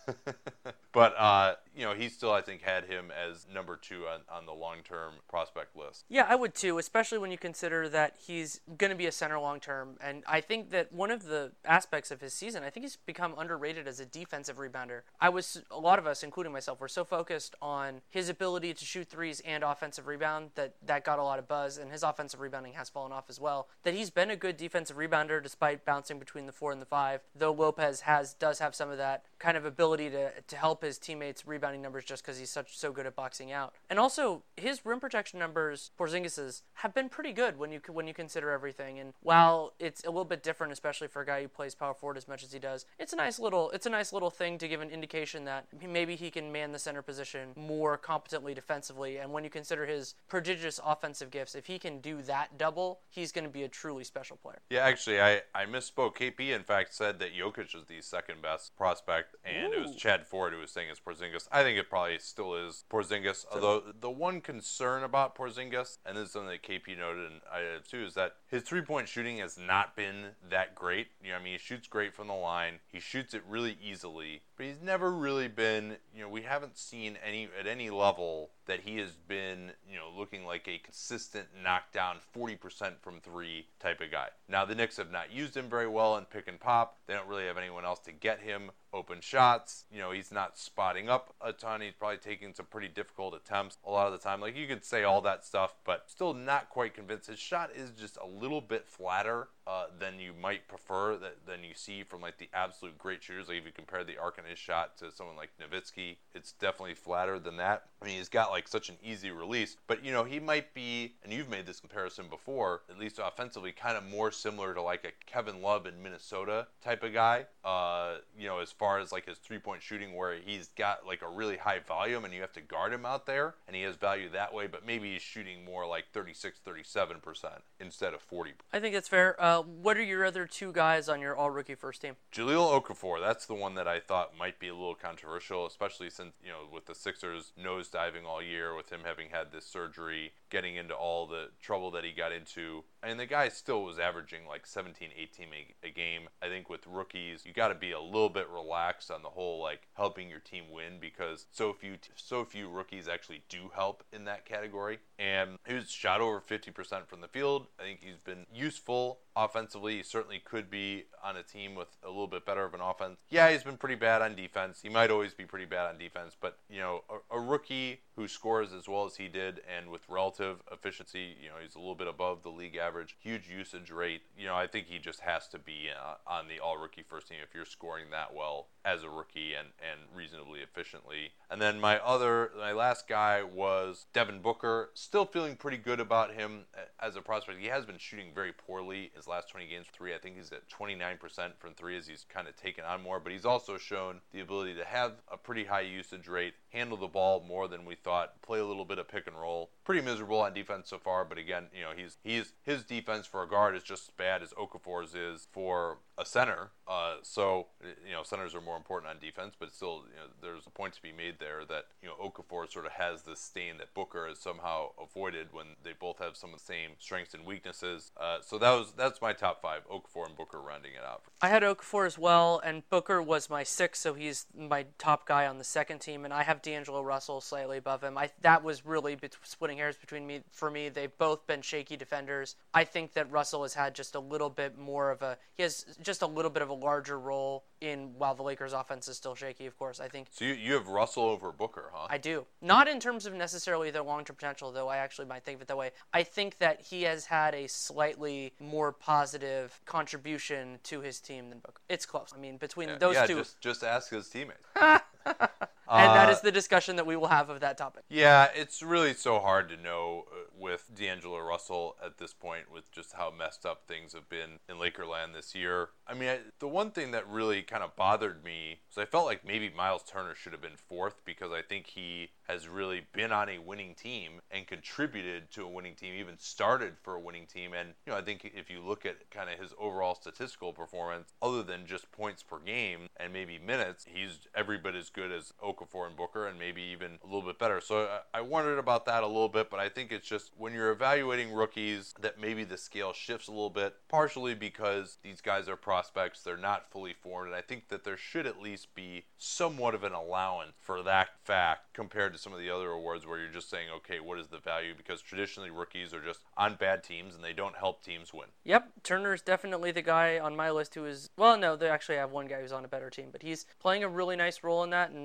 but uh, you know, he still, I think, had him as number two on, on the long-term prospect list. Yeah, I would too, especially when you consider that he's going to be a center long-term. And I think that one of the aspects of his season, I think he's become underrated as a defensive rebounder. I was, a lot of us, including myself, were so focused on his ability ability to shoot threes and offensive rebound, that that got a lot of buzz, and his offensive rebounding has fallen off as well. That he's been a good defensive rebounder despite bouncing between the four and the five, though Lopez has does have some of that kind of ability to to help his teammates' rebounding numbers just because he's such so good at boxing out. And also, his rim protection numbers, Porzingis's, have been pretty good when you when you consider everything. And while it's a little bit different, especially for a guy who plays power forward as much as he does, it's a nice little it's a nice little thing to give an indication that maybe he can man the center position more competently defensively. And when you consider his prodigious offensive gifts, if he can do that double, he's going to be a truly special player. Yeah, actually, I, I misspoke. K P, in fact, said that Jokic is the second best prospect, and Ooh. It was Chad Ford who was saying it's Porzingis. I think it probably still is Porzingis, although the one concern about Porzingis, and this is something that K P noted and I did too, is that his three-point shooting has not been that great. You know, I mean, he shoots great from the line. He shoots it really easily, but he's never really been, you know, we haven't seen any at any level that he has been, you know, looking like a consistent knockdown forty percent from three type of guy. Now, the Knicks have not used him very well in pick and pop. They don't really have anyone else to get him open shots. You know, he's not spotting up a ton. He's probably taking some pretty difficult attempts a lot of the time. Like, you could say all that stuff, but still not quite convinced. His shot is just a little bit flatter uh, than you might prefer, that, than you see from, like, the absolute great shooters. Like, if you compare the arc in his shot to someone like Nowitzki, it's definitely flatter than that. I mean, he's got, like, such an easy release. But, you know, he might be, and you've made this comparison before, at least offensively, kind of more similar to, like, a Kevin Love in Minnesota type of guy, uh, you know, as far as, like, his three-point shooting, where he's got, like, a really high volume and you have to guard him out there, and he has value that way, but maybe he's shooting more like thirty-six, thirty-seven percent instead of forty percent. I think it's fair. Uh, what are your other two guys on your all-rookie first team? Jahlil Okafor, that's the one that I thought might be a little controversial, especially since, you know, with the Sixers nosediving all year, with him having had this surgery, getting into all the trouble that he got into. And the guy still was averaging like seventeen, eighteen a, a game. I think with rookies, you got to be a little bit relaxed on the whole, like, helping your team win, because so few so few rookies actually do help in that category. And he was shot over fifty percent from the field. I think he's been useful offensively. He certainly could be on a team with a little bit better of an offense. Yeah, he's been pretty bad on defense. He might always be pretty bad on defense, but, you know, a, a rookie who scores as well as he did and with relative efficiency, you know, he's a little bit above the league average, huge usage rate. You know, I think he just has to be uh, on the all-rookie first team if you're scoring that well as a rookie and, and reasonably efficiently. And then my other, my last guy was Devin Booker. Still feeling pretty good about him as a prospect. He has been shooting very poorly his last twenty games from three. I think he's at twenty-nine percent from three as he's kind of taken on more, but he's also shown the ability to have a pretty high usage rate, handle the ball more than we thought, play a little bit of pick and roll. Pretty miserable on defense so far, but again, you know, he's he's his defense for a guard is just as bad as Okafor's is for a center. Uh, so, you know, centers are more important on defense, but still, you know, there's a point to be made there that, you know, Okafor sort of has this stain that Booker has somehow avoided when they both have some of the same strengths and weaknesses. Uh, so that was that's my top five, Okafor and Booker rounding it out. I had Okafor as well, and Booker was my sixth, so he's my top guy on the second team, and I have D'Angelo Russell slightly above him. I that was really bet- splitting hairs between me for me. They've both been shaky defenders. I think that Russell has had just a little bit more of a he has just a little bit of a larger role in while the Lakers' offense is still shaky, of course. I think. So you, you have Russell over Booker, huh? I do. Not in terms of necessarily their long-term potential, though I actually might think of it that way. I think that he has had a slightly more positive contribution to his team than Booker. It's close. I mean, between yeah, those yeah, two. Just, just ask his teammates. And uh, that is the discussion that we will have of that topic. Yeah, it's really so hard to know uh, with D'Angelo Russell at this point, with just how messed up things have been in Lakerland this year. I mean, I, the one thing that really kind of bothered me was I felt like maybe Miles Turner should have been fourth, because I think he has really been on a winning team and contributed to a winning team, even started for a winning team. And, you know, I think if you look at kind of his overall statistical performance, other than just points per game and maybe minutes, he's every bit as good as Okafor and Booker, and maybe even a little bit better. So I, I wondered about that a little bit, but I think it's just when you're evaluating rookies that maybe the scale shifts a little bit, partially because these guys are prospects, they're not fully formed, and I think that there should at least be somewhat of an allowance for that fact compared to some of the other awards where you're just saying, okay, what is the value? Because traditionally rookies are just on bad teams and they don't help teams win. Yep, Turner's definitely the guy on my list who is, well, no, they actually have one guy who's on a better team, but he's playing a really nice role in that, and I've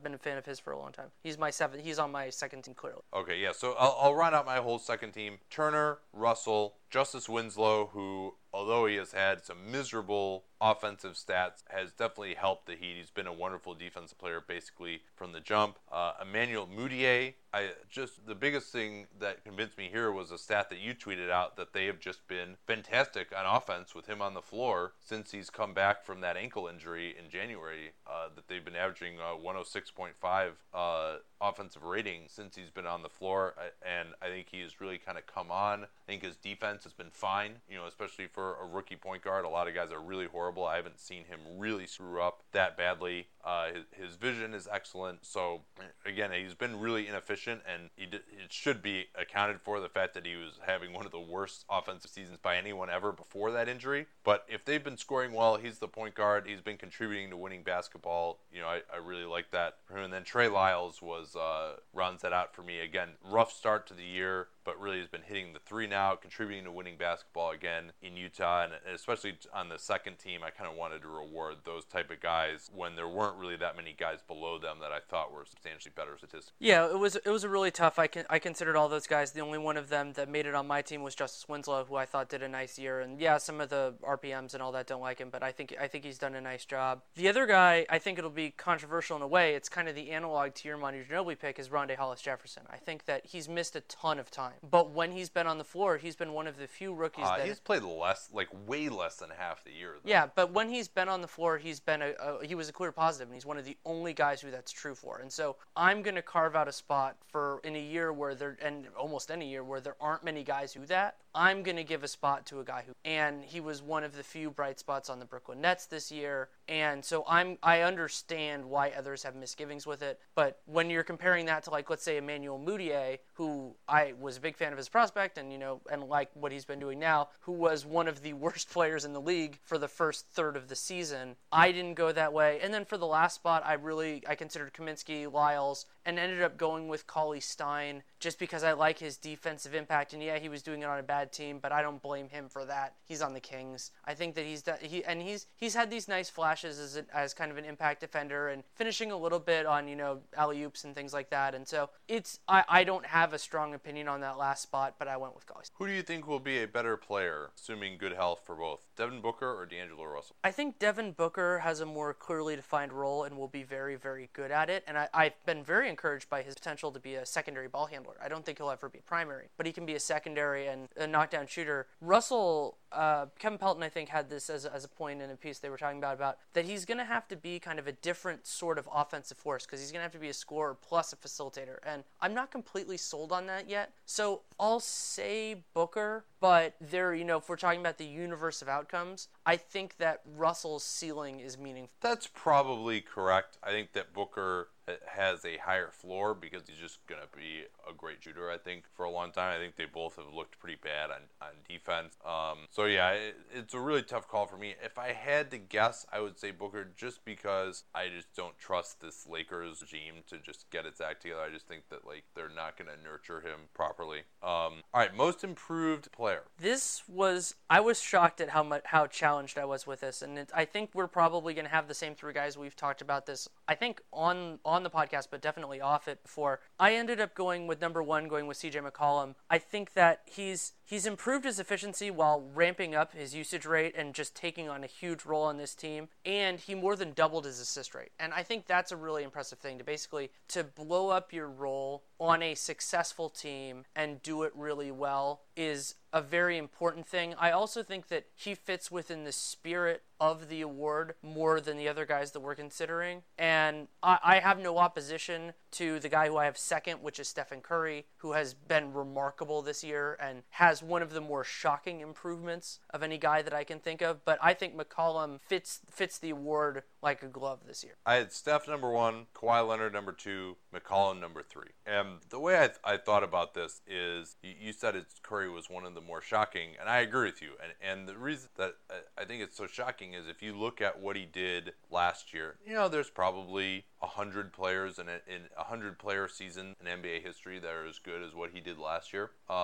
been a fan of his for a long time. He's my seven. He's on my second team clearly. Okay, yeah. So I'll, I'll run out my whole second team: Turner, Russell, Justice Winslow, who, although he has had some miserable offensive stats, has definitely helped the Heat. He's been a wonderful defensive player basically from the jump. Uh, Emmanuel Mudiay, I just the biggest thing that convinced me here was a stat that you tweeted out that they have just been fantastic on offense with him on the floor since he's come back from that ankle injury in January. Uh, that they've been averaging uh, one oh six point five uh, offensive rating since he's been on the floor, and I think he has really kind of come on. I think his defense has been fine, you know, especially for a rookie point guard. A lot of guys are really horrible. I haven't seen him really screw up that badly. Uh, his, his vision is excellent. So, again, he's been really inefficient, and he did, it should be accounted for the fact that he was having one of the worst offensive seasons by anyone ever before that injury. But if they've been scoring well, he's the point guard. He's been contributing to winning basketball. You know, I, I really like that for him. And then Trey Lyles was uh, rounds that out for me. Again, rough start to the year, but really has been hitting the three now, contributing to winning basketball again in Utah. And especially on the second team, I kind of wanted to reward those type of guys when there weren't really that many guys below them that I thought were substantially better statistics. Yeah, it was it was a really tough. I can I considered all those guys. The only one of them that made it on my team was Justice Winslow, who I thought did a nice year. And yeah, some of the R P Ms and all that don't like him, but I think I think he's done a nice job. The other guy, I think it'll be controversial in a way. It's kind of the analog to your Manu Ginobili pick is Rondae Hollis-Jefferson. I think that he's missed a ton of time, but when he's been on the floor, he's been one of the few rookies uh, that he's played less, like way less than half the year. Though. Yeah, but when he's been on the floor, he's been a, a he was a clear positive, and he's one of the only guys who that's true for. And so I'm going to carve out a spot for in a year where there, and almost any year where there aren't many guys who do that, I'm going to give a spot to a guy who, and he was one of the few bright spots on the Brooklyn Nets this year. And so I'm I understand why others have misgivings with it, but when you're comparing that to, like, let's say Emmanuel Mudiay, who I was a big fan of his prospect, and you know, and like what he's been doing now, who was one of the worst players in the league for the first third of the season, I didn't go that way. And then for the last spot, I really I considered Kaminsky, Lyles, and ended up going with Cauley Stein just because I like his defensive impact. And yeah, he was doing it on a bad team, but I don't blame him for that. He's on the Kings. I think that he's done, he and he's he's had these nice flashes as a, as kind of an impact defender and finishing a little bit on, you know, alley-oops and things like that. And so it's I, I don't have a strong opinion on that last spot, but I went with Cauley Stein. Who do you think will be a better player, assuming good health for both, Devin Booker or D'Angelo Russell? I think Devin Booker has a more clearly defined role and will be very, very good at it. And I, I've been very encouraged by his potential to be a secondary ball handler. I don't think he'll ever be primary, but he can be a secondary and a knockdown shooter. Russell, uh, Kevin Pelton, I think, had this as a, as a point in a piece they were talking about, about that he's going to have to be kind of a different sort of offensive force because he's going to have to be a scorer plus a facilitator. And I'm not completely sold on that yet. So I'll say Booker, but there, you know, if we're talking about the universe of outcomes, I think that Russell's ceiling is meaningful. That's probably correct. I think that Booker has a higher floor because he's just going to be a great shooter, I think, for a long time. I think they both have looked pretty bad on, on defense. Um, so, yeah, it, it's a really tough call for me. If I had to guess, I would say Booker just because I just don't trust this Lakers regime to just get its act together. I just think that, like, they're not going to nurture him properly. Um, all right, most improved player. This was, I was shocked at how much, how challenged I was with this. And it, I think we're probably going to have the same three guys. We've talked about this, I think, on, on the podcast, but definitely off it before. I ended up going with number one, going with C J McCollum. I think that he's he's improved his efficiency while ramping up his usage rate and just taking on a huge role on this team. And he more than doubled his assist rate. And I think that's a really impressive thing to basically to blow up your role on a successful team and do it really well is a very important thing. I also think that he fits within the spirit of the award more than the other guys that we're considering. And I, I have no opposition to the guy who I have second, which is Stephen Curry, who has been remarkable this year and has one of the more shocking improvements of any guy that I can think of. But I think McCollum fits fits the award like a glove this year. I had Steph number one, Kawhi Leonard number two, McCollum number three. And the way I, th- I thought about this is you, you said it's Curry was one of the more shocking, and I agree with you. And and the reason that I think it's so shocking is if you look at what he did last year, you know, there's probably a hundred players in a, in a hundred player season in N B A history that are as good as what he did last year. Uh,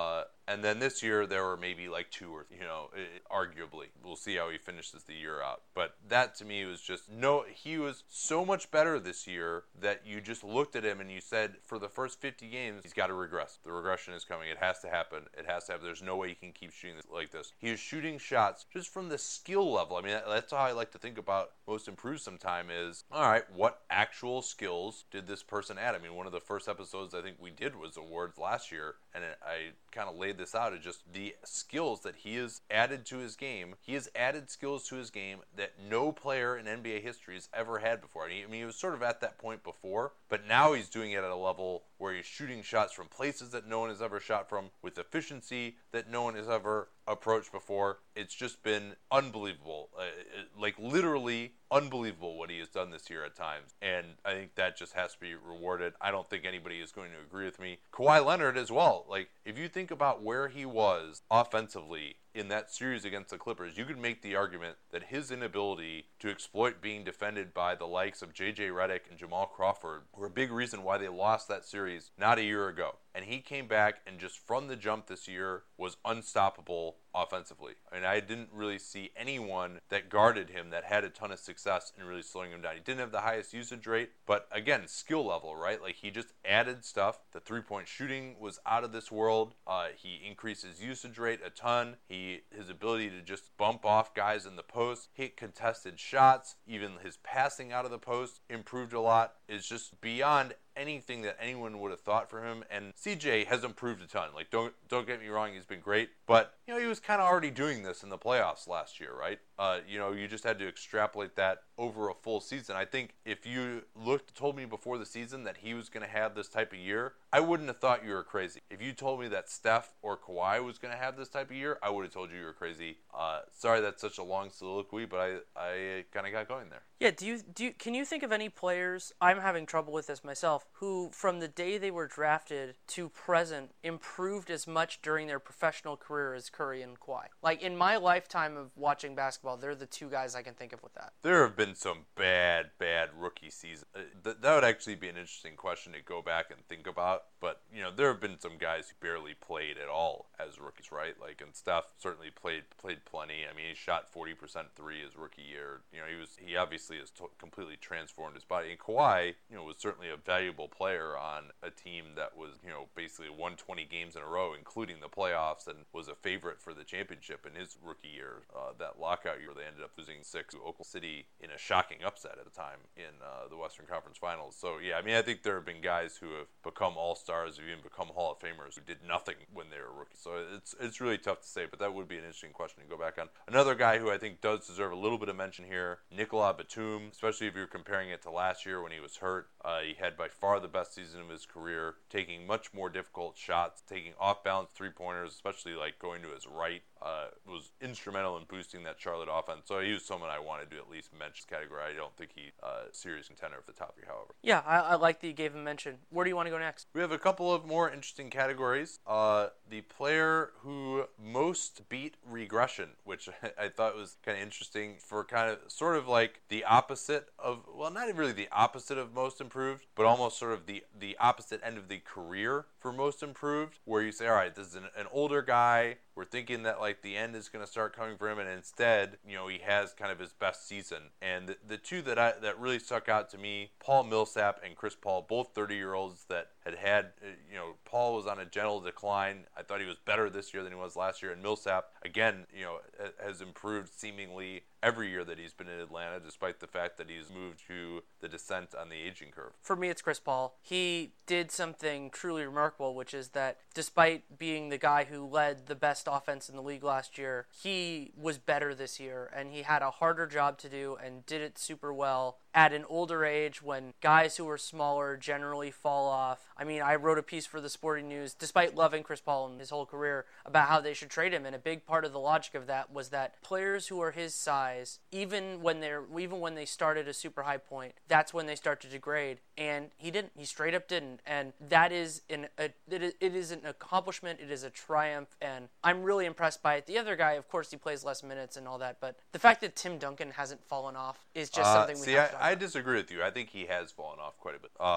And then this year there were maybe like two or, you know, arguably. We'll see how he finishes the year out. But that to me was just, no, he was so much better this year that you just looked at him and you said, for the first fifty games, he's got to regress. The regression is coming. It has to happen. It has to happen. There's no way he can keep shooting like this. He is shooting shots just from the skill level. I mean, that's how I like to think about most improved sometime is, all right, what actual skills did this person add? I mean, one of the first episodes I think we did was awards last year, and it, I kind of laid this out as just the skills that he has added to his game. He has added skills to his game that no player in N B A history has ever had before. I mean, he was sort of at that point before, but now he's doing it at a level where he's shooting shots from places that no one has ever shot from with efficiency that no one has ever approached before. It's just been unbelievable. Uh, it, like literally unbelievable what he has done this year at times. And I think that just has to be rewarded. I don't think anybody is going to agree with me. Kawhi Leonard as well. Like, if you think about where he was offensively in that series against the Clippers, you could make the argument that his inability to exploit being defended by the likes of J J Redick and Jamal Crawford were a big reason why they lost that series not a year ago. And he came back and just from the jump this year was unstoppable offensively. I mean, I didn't really see anyone that guarded him that had a ton of success in really slowing him down. He didn't have the highest usage rate, but again, skill level, right? Like, he just added stuff. The three-point shooting was out of this world. Uh, he increased his usage rate a ton. He his ability to just bump off guys in the post, hit contested shots, even his passing out of the post improved a lot. Is just beyond anything that anyone would have thought for him. And C J has improved a ton. Like, don't don't get me wrong, he's been great, but you know, he was kind of already doing this in the playoffs last year, right? Uh, you know, you just had to extrapolate that over a full season. I think if you looked, told me before the season that he was going to have this type of year, I wouldn't have thought you were crazy. If you told me that Steph or Kawhi was going to have this type of year, I would have told you you were crazy. Uh, sorry, that's such a long soliloquy, but I, I kind of got going there. Yeah, do you do you, can you think of any players, I'm having trouble with this myself, who from the day they were drafted to present improved as much during their professional career as Curry and Kawhi? Like, in my lifetime of watching basketball, they're the two guys I can think of with that. There have been some bad, bad rookie seasons. Uh, th- that would actually be an interesting question to go back and think about. But, you know, there have been some guys who barely played at all as rookies, right? Like, and Steph certainly played played plenty. I mean, he shot forty percent three his rookie year. You know, he was he obviously has to- completely transformed his body. And Kawhi, you know, was certainly a valuable player on a team that was, you know, basically won twenty games in a row, including the playoffs, and was a favorite for the championship in his rookie year. Uh, that lockout year, they ended up losing six to Oklahoma City in a shocking upset at the time in uh, the Western Conference Finals. So, yeah, I mean, I think there have been guys who have become all-stars, who even become Hall of Famers, who did nothing when they were rookies. So it's it's really tough to say, but that would be an interesting question to go back on. Another guy who I think does deserve a little bit of mention here, Nicolas Batum, especially if you're comparing it to last year when he was hurt. Uh, he had by far the best season of his career, taking much more difficult shots, taking off-balance three-pointers, especially like going to his right. Uh, was instrumental in boosting that Charlotte offense. So he was someone I wanted to at least mention this category. I don't think he's a uh, serious contender at the top three, however. Yeah, I, I like that you gave him mention. Where do you want to go next? We have a couple of more interesting categories. Uh, the player who most beat regression, which I thought was kind of interesting for kind of sort of like the opposite of, well, not really the opposite of most improved, but almost sort of the, the opposite end of the career for most improved, where you say, all right, this is an, an older guy. We're thinking that like the end is going to start coming for him, and instead, you know, he has kind of his best season. And the, the two that I that really stuck out to me, Paul Millsap and Chris Paul, both thirty-year-olds that had had, you know, Paul was on a gentle decline. I thought he was better this year than he was last year, and Millsap, again, you know, has improved seemingly every year that he's been in Atlanta, despite the fact that he's moved to the descent on the aging curve. For me, it's Chris Paul. He did something truly remarkable, which is that despite being the guy who led the best offense in the league last year, he was better this year, and he had a harder job to do and did it super well at an older age when guys who are smaller generally fall off. I mean, I wrote a piece for the Sporting News, despite loving Chris Paul and his whole career, about how they should trade him, and a big part of the logic of that was that players who are his size, even when they're even when they start at a super high point, that's when they start to degrade, and he didn't. He straight up didn't, and that is an a, it, is, it is an accomplishment. It is a triumph, and I'm really impressed by it. The other guy, of course, he plays less minutes and all that, but the fact that Tim Duncan hasn't fallen off is just uh, something we see, have to I, I disagree with you. I think he has fallen off quite a bit. Uh,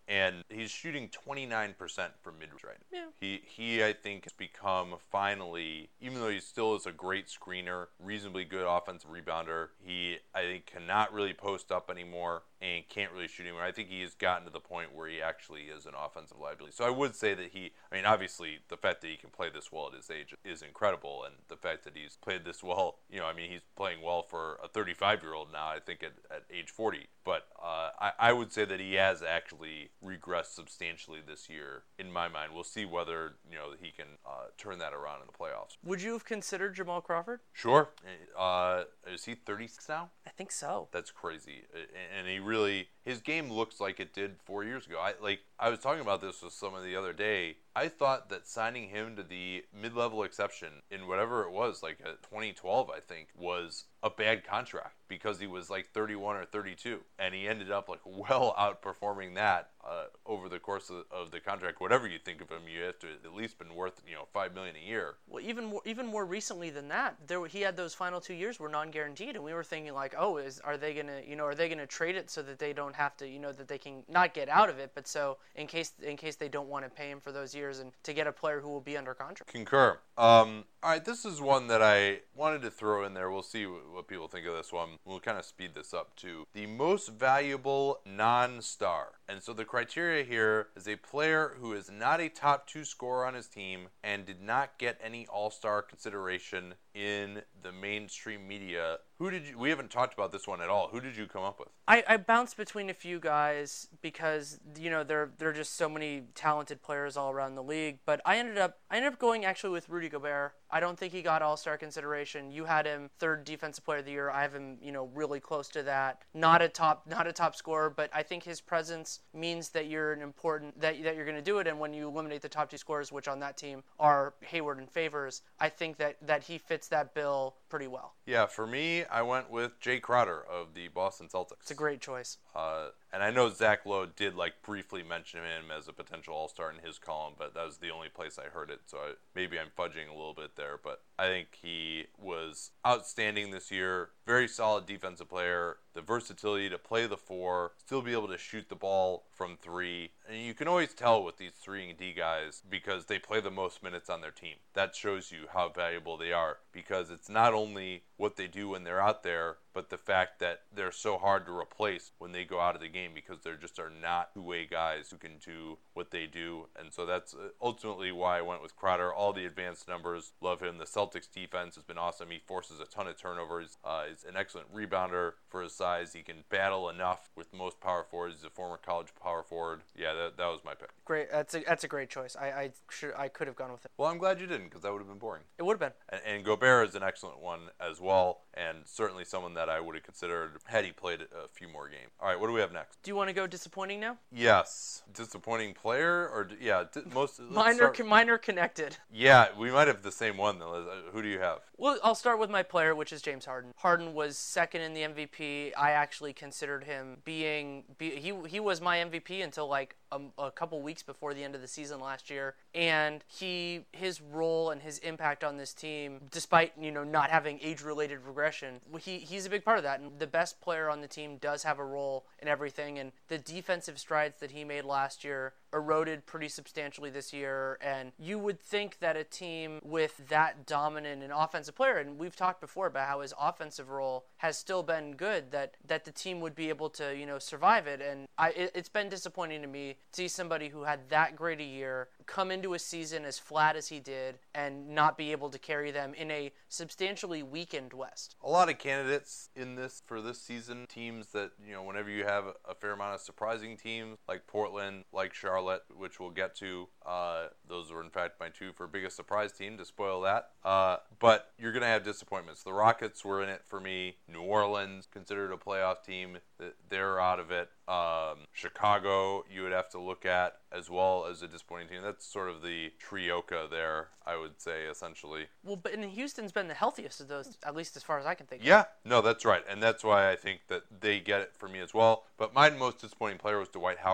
and he's shooting twenty-nine percent from mid-range right now. Yeah. He, he, I think, has become finally, even though he still is a great screener, reasonably good offensive rebounder, he, I think, cannot really post up anymore and can't really shoot anymore. I think he has gotten to the point where he actually is an offensive liability. So I would say that he, I mean, obviously, the fact that he can play this well at his age is incredible, and the fact that he's played this well, you know, I mean, he's playing well for a thirty-five-year-old now, I think, at, at age forty. But uh, I, I would say that he has actually regressed substantially this year, in my mind. We'll see whether, you know, he can uh, turn that around in the playoffs. Would you have considered Jamal Crawford? Sure. Uh, is he thirty-six now? I think so. That's crazy. And he really, his game looks like it did four years ago. I like I was talking about this with someone the other day. I thought that signing him to the mid-level exception in whatever it was, like a twenty twelve, I think, was a bad contract because he was like thirty-one or thirty-two, and he ended up like well outperforming that uh, over the course of, of the contract. Whatever you think of him, you have to at least been worth, you know, five million a year. Well, even more, even more recently than that, there he had those final two years were non-guaranteed, and we were thinking like, oh, is are they gonna, you know, are they gonna trade it so that they don't have to, you know, that they can not get out of it, but so in case in case they don't want to pay him for those years and to get a player who will be under contract. Concur. Um, all right, this is one that I wanted to throw in there. We'll see what, what people think of this one. We'll kind of speed this up to the most valuable non-star. And so the criteria here is a player who is not a top two scorer on his team and did not get any all-star consideration in the mainstream media. Who did you, we haven't talked about this one at all. Who did you come up with? I, I bounced between a few guys because, you know, there there are just so many talented players all around the league. But I ended up I ended up going actually with Rudy Gobert. I don't think he got all-star consideration. You had him third defensive player of the year. I have him, you know, really close to that. Not a top not a top scorer, but I think his presence means that you're an important that that you're going to do it. And when you eliminate the top two scorers, which on that team are Hayward and Favors, I think that that he fits that bill pretty well. Yeah, for me, I went with Jay Crowder of the Boston Celtics. It's a great choice. Uh, and I know Zach Lowe did like briefly mention him as a potential all-star in his column, but that was the only place I heard it, so I, maybe I'm fudging a little bit there. But I think he was outstanding this year. Very solid defensive player. The versatility to play the four, still be able to shoot the ball from three. And you can always tell with these three and D guys because they play the most minutes on their team. That shows you how valuable they are because it's not only what they do when they're out there, but the fact that they're so hard to replace when they go out of the game because there just are not two-way guys who can do what they do. And so that's ultimately why I went with Crowder. All the advanced numbers, love him. The Celtics defense has been awesome. He forces a ton of turnovers. Uh, he's an excellent rebounder for his size. He can battle enough with most power forwards. He's a former college power forward. Yeah, that, that was my pick. Great. That's a, that's a great choice. I I, should, I could have gone with it. Well, I'm glad you didn't because that would have been boring. It would have been. And, and Gobert is an excellent one as well, and certainly someone that I would have considered had he played a few more games. All right, what do we have next? Do you want to go disappointing now? Yes. Disappointing player? or Yeah, di- most... Minor, start... minor connected. Yeah, we might have the same one, though. Who do you have? Well, I'll start with my player, which is James Harden. Harden was second in the M V P. I actually considered him being... Be, he, he was my M V P until, like, a, a couple weeks before the end of the season last year. And he his role and his impact on this team, despite, you know, not having age-related regression, he he's a big part of that. And the best player on the team does have a role in everything. And the defensive strides that he made last year eroded pretty substantially this year, and you would think that a team with that dominant an offensive player, and we've talked before about how his offensive role has still been good, that that the team would be able to, you know, survive it. And I it, it's been disappointing to me to see somebody who had that great a year come into a season as flat as he did and not be able to carry them in a substantially weakened West. A lot of candidates in this for this season, teams that, you know, whenever you have a fair amount of surprising teams like Portland, like Charlotte, which we'll get to, uh, those were in fact my two for biggest surprise team, to spoil that. Uh, but you're going to have disappointments. The Rockets were in it for me. New Orleans, considered a playoff team, they're out of it. Um, Chicago, you would have to look at as well as a disappointing team. That's sort of the trioca there, I would say, essentially. Well, but and Houston's been the healthiest of those, at least as far as I can think. Yeah, no, that's right, and that's why I think that they get it for me as well. But my most disappointing player was Dwight Howard.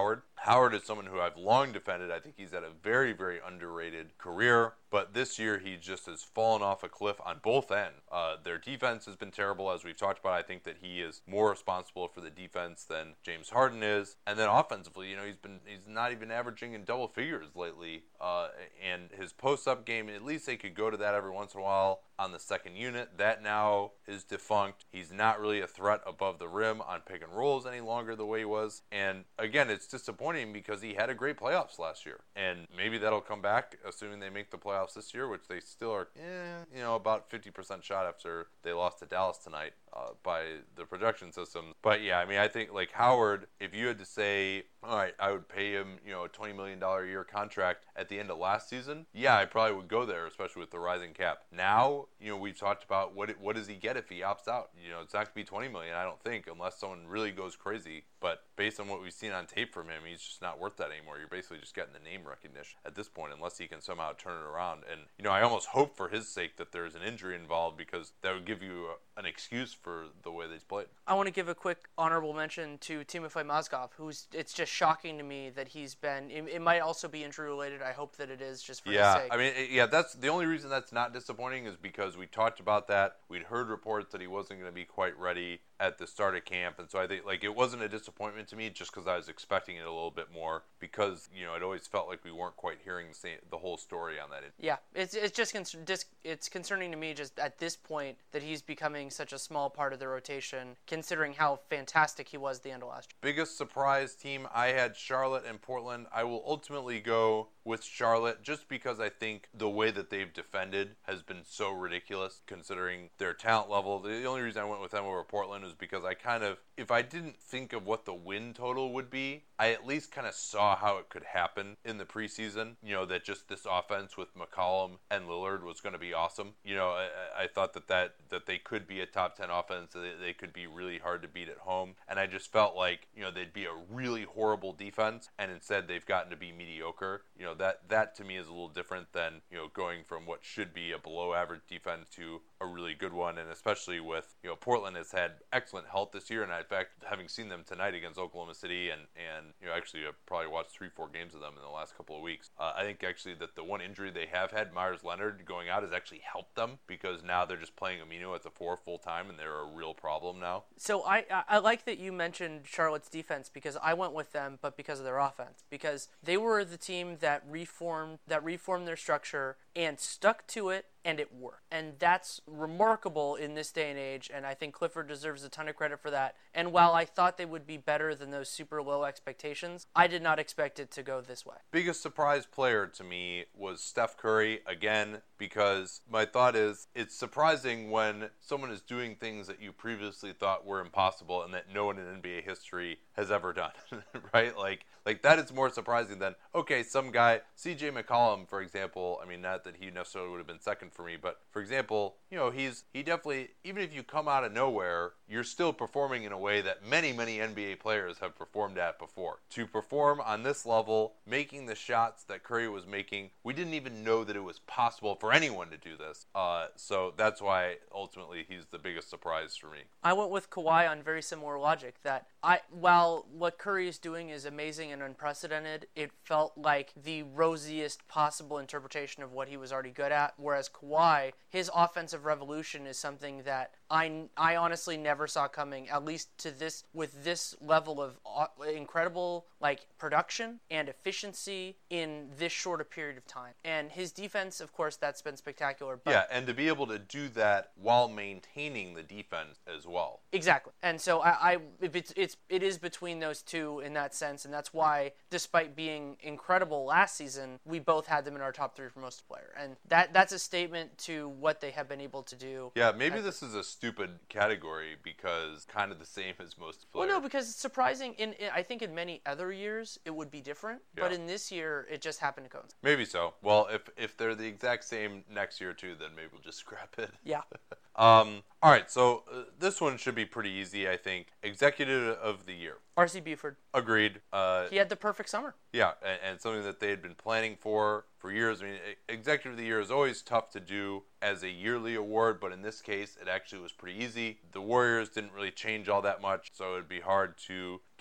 Howard is someone who I've long defended. I think he's had a very, very underrated career. But this year, he just has fallen off a cliff on both ends. Uh, their defense has been terrible, as we've talked about. I think that he is more responsible for the defense than James Harden is. And then offensively, you know, he's been he's not even averaging in double figures lately. Uh, and his post-up game, at least they could go to that every once in a while on the second unit. That now is defunct. He's not really a threat above the rim on pick and rolls any longer the way he was. And again, it's disappointing because he had a great playoffs last year. And maybe that'll come back, assuming they make the playoffs this year, which they still are, eh, you know, about fifty percent shot after they lost to Dallas tonight uh, by the projection system. But yeah, I mean, I think like Howard, if you had to say, all right, I would pay him, you know, a twenty million dollars a year contract at the end of last season, yeah, I probably would go there, especially with the rising cap. Now, you know, we've talked about what what does he get if he opts out? You know, it's not going to be twenty million dollars, I don't think, unless someone really goes crazy. But based on what we've seen on tape from him, he's just not worth that anymore. You're basically just getting the name recognition at this point, unless he can somehow turn it around. And, you know, I almost hope for his sake that there's an injury involved, because that would give you a, an excuse for the way they've played. I want to give a quick honorable mention to Timofey Mozgov, who's, it's just shocking to me that he's been, it, it might also be injury related. I hope that it is, just for yeah, his sake. I mean, yeah, that's the only reason that's not disappointing is because we talked about that. We'd heard reports that he wasn't going to be quite ready at the start of camp, and so I think like it wasn't a disappointment to me just because I was expecting it a little bit more, because you know it always felt like we weren't quite hearing the, same, the whole story on that. Yeah, it's it's just con- it's concerning to me just at this point that he's becoming such a small part of the rotation, considering how fantastic he was at the end of last year. Biggest surprise team, I had Charlotte and Portland. I will ultimately go with Charlotte just because I think the way that they've defended has been so ridiculous considering their talent level. The only reason I went with them over Portland is because I kind of, if I didn't think of what the win total would be, I at least kind of saw how it could happen in the preseason. You know, that just this offense with McCollum and Lillard was going to be awesome. You know, I, I thought that, that that they could be a top ten offense. They, they could be really hard to beat at home. And I just felt like, you know, they'd be a really horrible defense, and instead they've gotten to be mediocre. You know, that, that to me is a little different than, you know, going from what should be a below average defense to a really good one. And especially with, you know, Portland has had excellent health this year. And in fact, having seen them tonight against Oklahoma City and, and you know, actually I've probably watched three, four games of them in the last couple of weeks. Uh, I think actually that the one injury they have had, Myers Leonard, going out has actually helped them, because now they're just playing Amino at the four full time and they're a real problem now. So I, I like that you mentioned Charlotte's defense, because I went with them, but because of their offense, because they were the team that reformed, that reformed their structure and stuck to it, and it worked. And that's remarkable in this day and age, and I think Clifford deserves a ton of credit for that. And while I thought they would be better than those super low expectations, I did not expect it to go this way. Biggest surprise player to me was Steph Curry, again, because my thought is it's surprising when someone is doing things that you previously thought were impossible and that no one in N B A history has ever done, right? Like, like that is more surprising than, okay, some guy, C J McCollum, for example, I mean, not that he necessarily would have been second for me, but for example, you know, he's, he definitely, even if you come out of nowhere, you're still performing in a way that many, many N B A players have performed at before. To perform on this level, making the shots that Curry was making, we didn't even know that it was possible for anyone to do this. Uh, so that's why ultimately he's the biggest surprise for me. I went with Kawhi on very similar logic, that I, while what Curry is doing is amazing and unprecedented, it felt like the rosiest possible interpretation of what he was already good at, whereas Kawhi, his offensive revolution is something that I, I honestly never saw coming, at least to this, with this level of incredible like production and efficiency in this short a period of time. And his defense, of course, that's been spectacular. But yeah, and to be able to do that while maintaining the defense as well. Exactly. And so I, I if it's it's it is between those two in that sense, and that's why, despite being incredible last season, we both had them in our top three for most player, and that that's a statement to what they have been able to do. Yeah, maybe this is a stupid category because kind of the same as most players. Well, no, because it's surprising. In, in I think in many other years it would be different, yeah. But in this year it just happened to coincide. Maybe so. Well, if if they're the exact same next year too, then maybe we'll just scrap it. Yeah. um. All right. So uh, this one should be pretty easy, I think. Executive of the year. R C Buford. Agreed. Uh, he had the perfect summer. Yeah, and, and something that they had been planning for for years. I mean, Executive of the Year is always tough to do as a yearly award, but in this case, it actually was pretty easy. The Warriors didn't really change all that much, so it would be hard to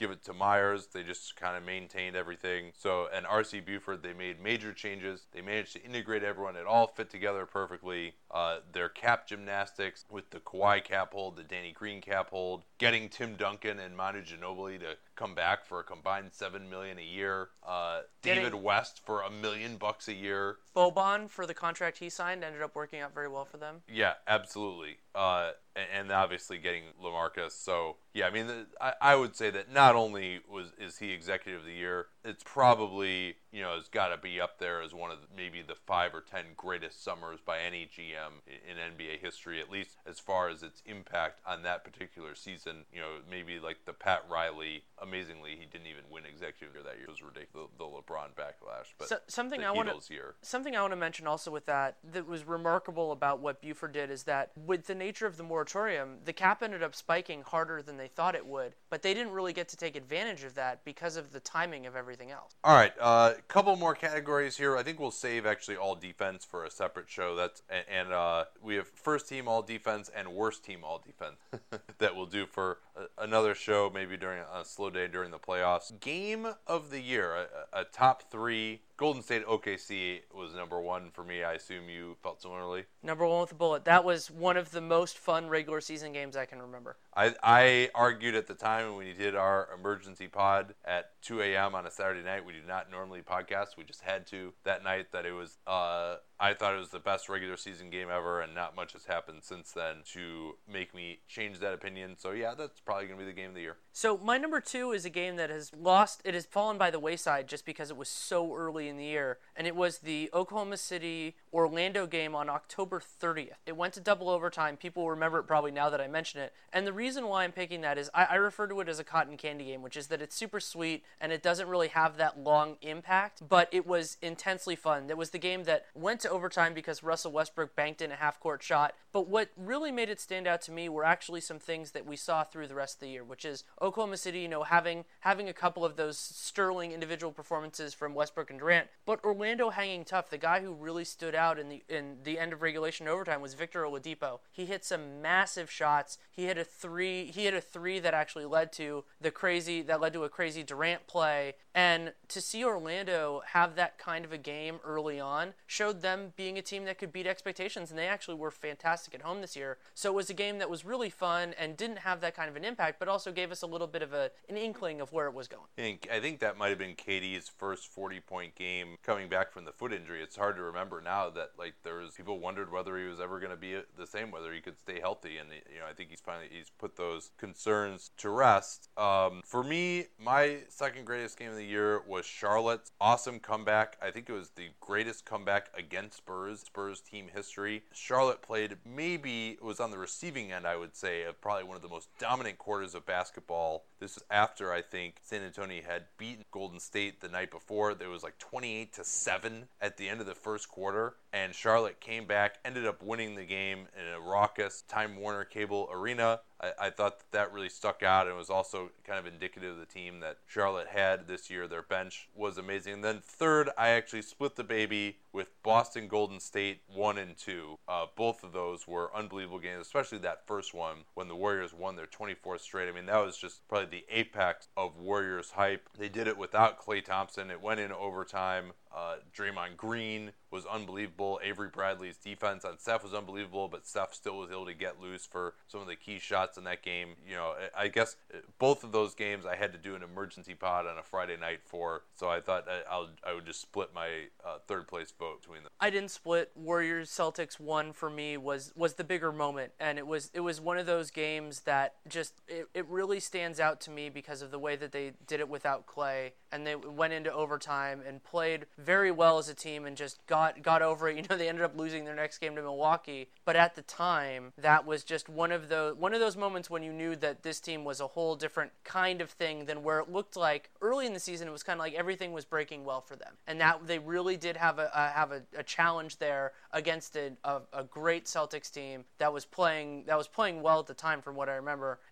give it to Myers. They just kind of maintained everything. So, and R C Buford, they made major changes. They managed to integrate everyone. It all fit together perfectly. Uh, their cap gymnastics with the Kawhi cap hold, the Danny Green cap hold, getting Tim Duncan and Manu Ginobili to come back for a combined seven million dollars a year. Uh, David Getting West for a million bucks a year. Boban, for the contract he signed, ended up working out very well for them. Yeah, absolutely. Uh, and, and obviously getting LaMarcus. So, yeah, I mean, the, I, I would say that not only was is he executive of the year, it's probably, you know, has got to be up there as one of the, maybe the five or ten greatest summers by any G M in, in N B A history, at least as far as its impact on that particular season. You know, maybe like the Pat Riley, amazingly, he didn't even win executive year that year. It was ridiculous, the, the LeBron backlash. But so, something the I want Heatles year. Something I want to mention also with that that was remarkable about what Buford did is that with the nature of the moratorium, the cap ended up spiking harder than they thought it would, but they didn't really get to take advantage of that because of the timing of everything else. All right, a uh, couple more categories here. I think we'll save actually all defense for a separate show. That's and uh, we have first team all defense and worst team all defense that we'll do for a, another show, maybe during a slow day during the playoffs. Game of the year, a, a top three. Golden State O K C was number one for me. I assume you felt similarly. Number one with a bullet. That was one of the most fun regular season games I can remember. I, I argued at the time when we did our emergency pod at two a.m. on a Saturday night. We do not normally podcast. We just had to that night that it was, uh, I thought it was the best regular season game ever, and not much has happened since then to make me change that opinion. So, yeah, that's probably going to be the game of the year. So, my number two is a game that has lost, it has fallen by the wayside just because it was so early in the year, and it was the Oklahoma City Orlando game on October thirtieth. It went to double overtime. People remember it probably now that I mention it. And the reason why I'm picking that is I, I refer to it as a cotton candy game, which is that it's super sweet and it doesn't really have that long impact, but it was intensely fun. It was the game that went to overtime because Russell Westbrook banked in a half-court shot. But what really made it stand out to me were actually some things that we saw through the rest of the year, which is Oklahoma City, you know, having having a couple of those sterling individual performances from Westbrook and Durant, but Orlando hanging tough. The guy who really stood out in the in the end of regulation overtime was Victor Oladipo. He hit some massive shots. He hit a three. He hit a three that actually led to the crazy that led to a crazy Durant play. And to see Orlando have that kind of a game early on showed them being a team that could beat expectations, and they actually were fantastic at home this year. So it was a game that was really fun and didn't have that kind of an impact, but also gave us a little bit of a an inkling of where it was going. I think, I think that might have been K D's first forty-point game coming back from the foot injury. It's hard to remember now that like there was people wondered whether he was ever going to be the same, whether he could stay healthy, and you know I think he's finally he's put those concerns to rest. Um, for me, my second greatest game of the year was Charlotte's awesome comeback. I think it was the greatest comeback against Spurs, Spurs team history. Charlotte played maybe it was on the receiving end, I would say, of probably one of the most dominant quarters of basketball. This is after I think San Antonio had beaten Golden State the night before. There was like twenty-eight to seven at the end of the first quarter, and Charlotte came back, ended up winning the game in a raucous Time Warner Cable Arena. I, I thought that, that really stuck out, and was also kind of indicative of the team that Charlotte had this year. Their bench was amazing. And then third, I actually split the baby with Boston Golden State one and two. Uh, both of those were unbelievable games, especially that first one when the Warriors won their twenty-fourth straight. I mean, that was just probably the apex of Warriors hype. They did it without Klay Thompson. It went in overtime. Uh, Draymond Green was unbelievable. Avery Bradley's defense on Steph was unbelievable, but Steph still was able to get loose for some of the key shots in that game. You know, I guess both of those games I had to do an emergency pod on a Friday night for, so I thought I'll, I would just split my uh, third place vote between them. I didn't split. Warriors Celtics one for me was was the bigger moment, and it was it was one of those games that just it, it really stands out to me because of the way that they did it without Klay, and they went into overtime and played very well as a team and just got got over it. You know, they ended up losing their next game to Milwaukee, but at the time, that was just one of the one of those moments when you knew that this team was a whole different kind of thing than where it looked like early in the season. It was kind of like everything was breaking well for them, and that they really did have a, a have a, a challenge there against a, a, a great Celtics team that was playing that was playing well at the time, from what I remember.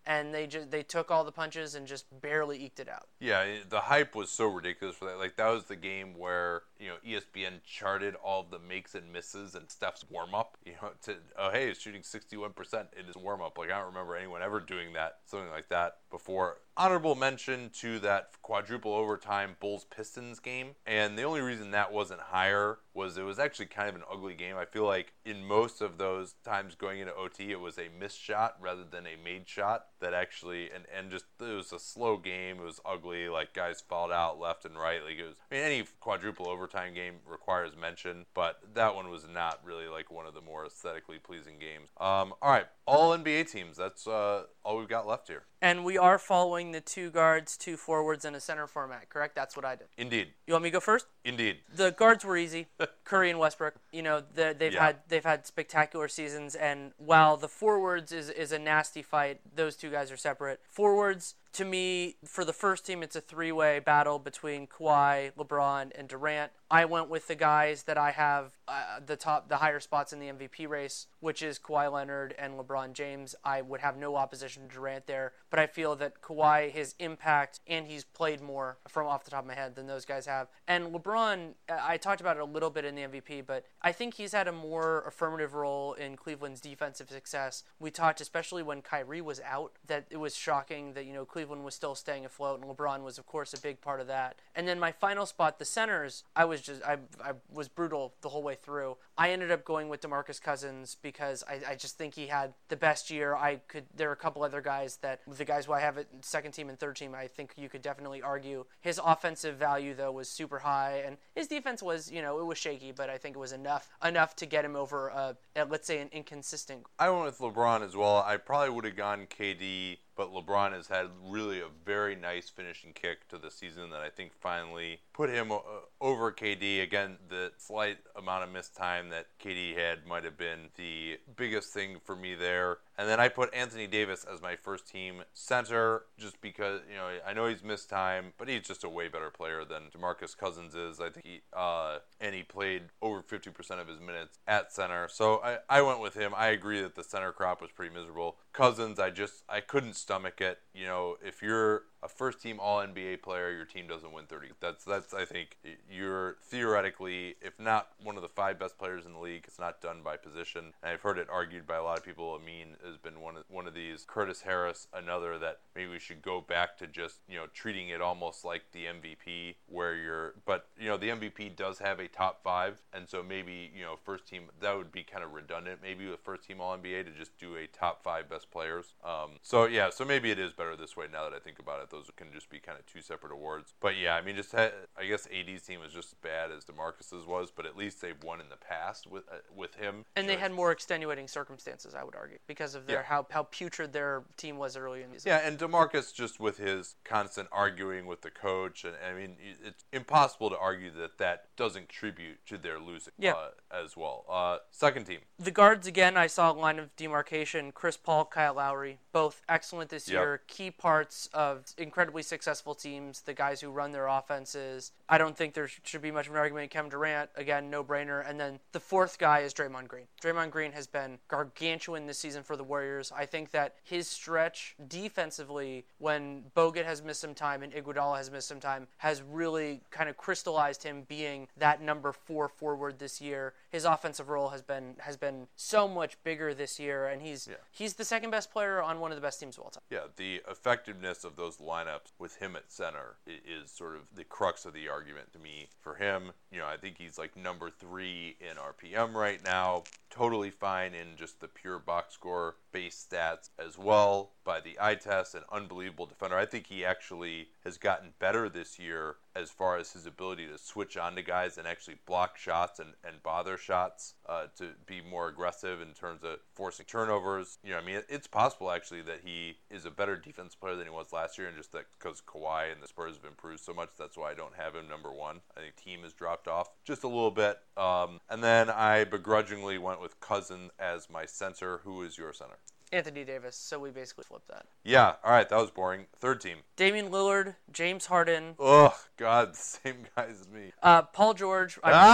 and they just they took all the punches and just barely eked it out. Yeah, the hype was so ridiculous for that. Like, that was the game where, you know, E S P N charted all of the makes and misses and Steph's warm-up. You know, to, oh, hey, he's shooting sixty-one percent in his warm-up. Like, I don't remember anyone ever doing that, something like that before. Honorable mention to that quadruple overtime Bulls-Pistons game. And the only reason that wasn't higher was it was actually kind of an ugly game. I feel like in most of those times going into O T, it was a missed shot rather than a made shot that actually, and, and just, it was a slow game. It was ugly. Like, guys fouled out left and right. Like, it was, I mean, any quadruple overtime game requires mention, but that one was not really like one of the more aesthetically pleasing games. Um, all right, all N B A teams. That's uh, all we've got left here. And we are following the two guards, two forwards, and a center format, correct? That's what I did. Indeed. You want me to go first? Indeed. The guards were easy. Curry and Westbrook. You know, the, they've Yeah. had they've had spectacular seasons, and while the forwards is is a nasty fight, those two guys are separate. Forwards, to me, for the first team, it's a three-way battle between Kawhi, LeBron, and Durant. I went with the guys that I have uh, the top, the higher spots in the M V P race, which is Kawhi Leonard and LeBron James. I would have no opposition to Durant there, but I feel that Kawhi, his impact, and he's played more from off the top of my head than those guys have. And LeBron, I talked about it a little bit in the M V P, but I think he's had a more affirmative role in Cleveland's defensive success. We talked, especially when Kyrie was out, that it was shocking that, you know, Cleveland was still staying afloat, and LeBron was, of course, a big part of that. And then my final spot, the centers, I was just, I, I was brutal the whole way through. I ended up going with DeMarcus Cousins because I, I just think he had the best year. I could, there are a couple other guys that, the guys who I have at second team and third team, I think you could definitely argue. His offensive value, though, was super high, and his defense was, you know, it was shaky, but I think it was enough, enough to get him over, uh, let's say, an inconsistent. I went with LeBron as well. I probably would have gone K D, but LeBron has had really a very nice finishing kick to the season that I think finally put him uh, over K D. Again, the slight amount of missed time that K D had might have been the biggest thing for me there. And then I put Anthony Davis as my first team center just because, you know, I know he's missed time, but he's just a way better player than DeMarcus Cousins is. I think he, uh, and he played over fifty percent of his minutes at center. So I, I went with him. I agree that the center crop was pretty miserable. Cousins, I just, I couldn't stomach it. You know, if you're a first-team All N B A player, your team doesn't win thirty. That's, that's I think, you're theoretically, if not one of the five best players in the league, it's not done by position. And I've heard it argued by a lot of people. Amin has been one of, one of these. Curtis Harris, another, that maybe we should go back to just, you know, treating it almost like the M V P, where you're, but, you know, the M V P does have a top five, and so maybe, you know, first team, that would be kind of redundant, maybe with first team All N B A to just do a top five best players. Um, so, yeah, so maybe it is better this way now that I think about it. Those can just be kind of two separate awards. But yeah, I mean, just had, I guess A D's team was just as bad as DeMarcus's was, but at least they've won in the past with uh, with him. And they had more extenuating circumstances, I would argue, because of their Yeah. how, how putrid their team was early in the season. Yeah, and DeMarcus just with his constant arguing with the coach, and I mean, it's impossible to argue that that doesn't contribute to their losing Yeah. uh, as well. Uh, second team. The guards, again, I saw a line of demarcation. Chris Paul, Kyle Lowry, both excellent this Yep. year. Key parts of incredibly successful teams, the guys who run their offenses. I don't think there should be much of an argument. Kevin Durant, again, no-brainer. And then the fourth guy is Draymond Green. Draymond Green has been gargantuan this season for the Warriors. I think that his stretch defensively, when Bogut has missed some time and Iguodala has missed some time, has really kind of crystallized him being that number four forward this year. His offensive role has been has been so much bigger this year, and he's Yeah. he's the second best player on one of the best teams of all time. Yeah, the effectiveness of those lineups with him at center i- is sort of the crux of the argument to me for him. You know, I think he's like number three in R P M right now. Totally fine in just the pure box score base stats as well by the eye test. An unbelievable defender. I think he actually has gotten better this year as far as his ability to switch on to guys and actually block shots and, and bother shots, uh, to be more aggressive in terms of forcing turnovers. You know, I mean, it's possible actually that he is a better defense player than he was last year, and just that because Kawhi and the Spurs have improved so much, that's why I don't have him number one. I think team has dropped off just a little bit. Um, and then I begrudgingly went with Cousins as my center. Who is your center? Anthony Davis, so we basically flipped that. Yeah, all right, that was boring. Third team. Damian Lillard, James Harden, Ugh, God, the same guys as me. uh, Paul George. I'm Ah! sure you,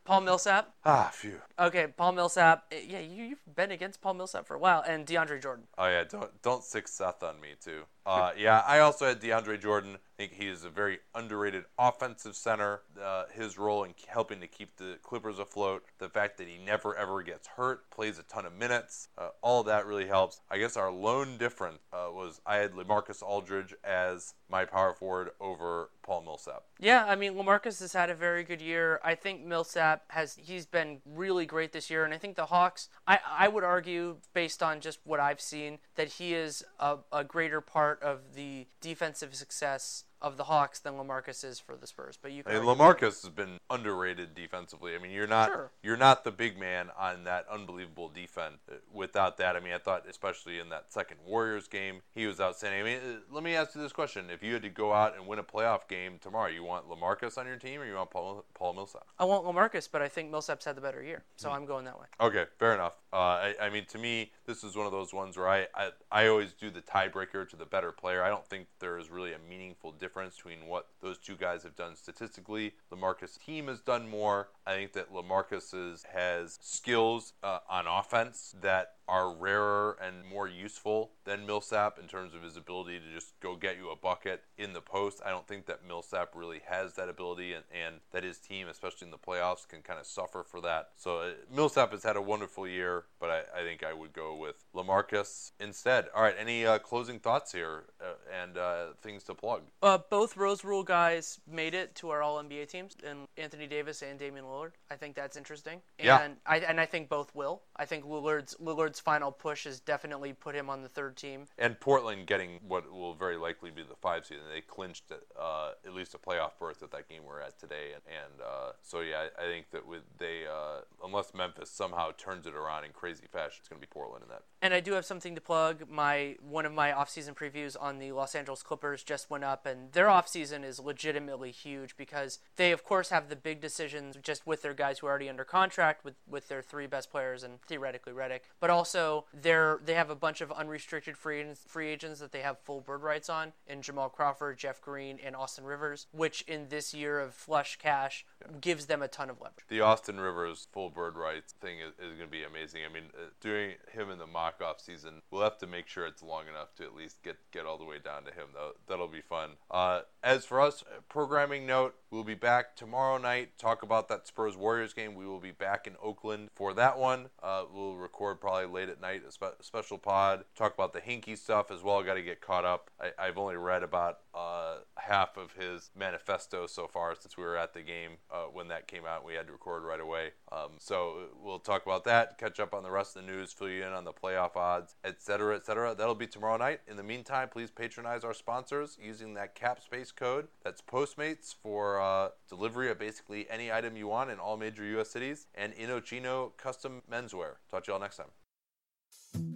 Paul Millsap. Ah, phew. Okay, Paul Millsap. eh, Yeah, you, you've been against Paul Millsap for a while, and DeAndre Jordan. Oh yeah, don't don't six Seth on me too. Uh, yeah, I also had DeAndre Jordan. I think he is a very underrated offensive center. Uh, his role in helping to keep the Clippers afloat, the fact that he never ever gets hurt, plays a ton of minutes, uh, all of that really helps. I guess our lone difference uh, was I had LaMarcus Aldridge as my power forward over Paul Millsap. Yeah, I mean, LaMarcus has had a very good year. I think Millsap has, he's been really great this year. And I think the Hawks, I, I would argue, based on just what I've seen, that he is a, a greater part of the defensive success of the Hawks than LaMarcus is for the Spurs. But you can I mean, argue- LaMarcus has been underrated defensively. I mean, you're not Sure. you're not the big man on that unbelievable defense. Without that, I mean, I thought especially in that second Warriors game, he was outstanding. I mean, uh, let me ask you this question: if you had to go out and win a playoff game tomorrow, you want LaMarcus on your team or you want Paul Paul Millsap? I want LaMarcus, but I think Millsap's had the better year. So I'm going that way. Okay, fair enough. Uh, I, I mean, to me, this is one of those ones where I, I, I always do the tiebreaker to the better player. I don't think there is really a meaningful difference between what those two guys have done statistically. LaMarcus' team has done more. I think that LaMarcus has skills uh, on offense that are rarer and more useful than Millsap in terms of his ability to just go get you a bucket in the post. I don't think that Millsap really has that ability, and, and that his team, especially in the playoffs, can kind of suffer for that. So uh, Millsap has had a wonderful year, but I, I think I would go with LaMarcus instead. All right, any uh, closing thoughts here uh, and uh, things to plug? Uh, both Rose Rule guys made it to our All N B A teams, and Anthony Davis and Damian Lillard. I think that's interesting. And Yeah. I and I think both will. I think Lillard's Lillard's final push has definitely put him on the third team. And Portland getting what will very likely be the five seed. They clinched uh, at least a playoff berth at that game we're at today. And, and uh, so, yeah, I, I think that with they, uh, unless Memphis somehow turns it around in crazy fashion, it's going to be Portland in that. And I do have something to plug. My one of my offseason previews on the Los Angeles Clippers just went up, and their offseason is legitimately huge because they, of course, have the big decisions just with their guys who are already under contract with, with their three best players and theoretically Redick. But also, they're, they have a bunch of unrestricted free agents, free agents that they have full bird rights on in Jamal Crawford, Jeff Green, and Austin Rivers, which in this year of flush cash yeah. gives them a ton of leverage. The Austin Rivers full bird rights thing is, is going to be amazing. I mean, uh, doing him in the mock-off season, we'll have to make sure it's long enough to at least get, get all the way down to him. Though. That'll be fun. Uh, as for us, programming note, we'll be back tomorrow night, talk about that Spurs-Warriors game. We will be back in Oakland for that one. Uh, we'll record probably late at night, a spe- special pod, talk about the Hinkie stuff as well. Got to get caught up. I, I've only read about uh, half of his manifesto so far since we were at the game uh, when that came out. We had to record right away. Um, so we'll talk about that, catch up on the rest of the news, fill you in on the playoff odds, et cetera, et cetera. That'll be tomorrow night. In the meantime, please patronize our sponsors using that CapSpace code. That's Postmates for uh, delivery of basically any item you want in all major U S cities, and Indochino Custom Menswear. Talk to y'all next time.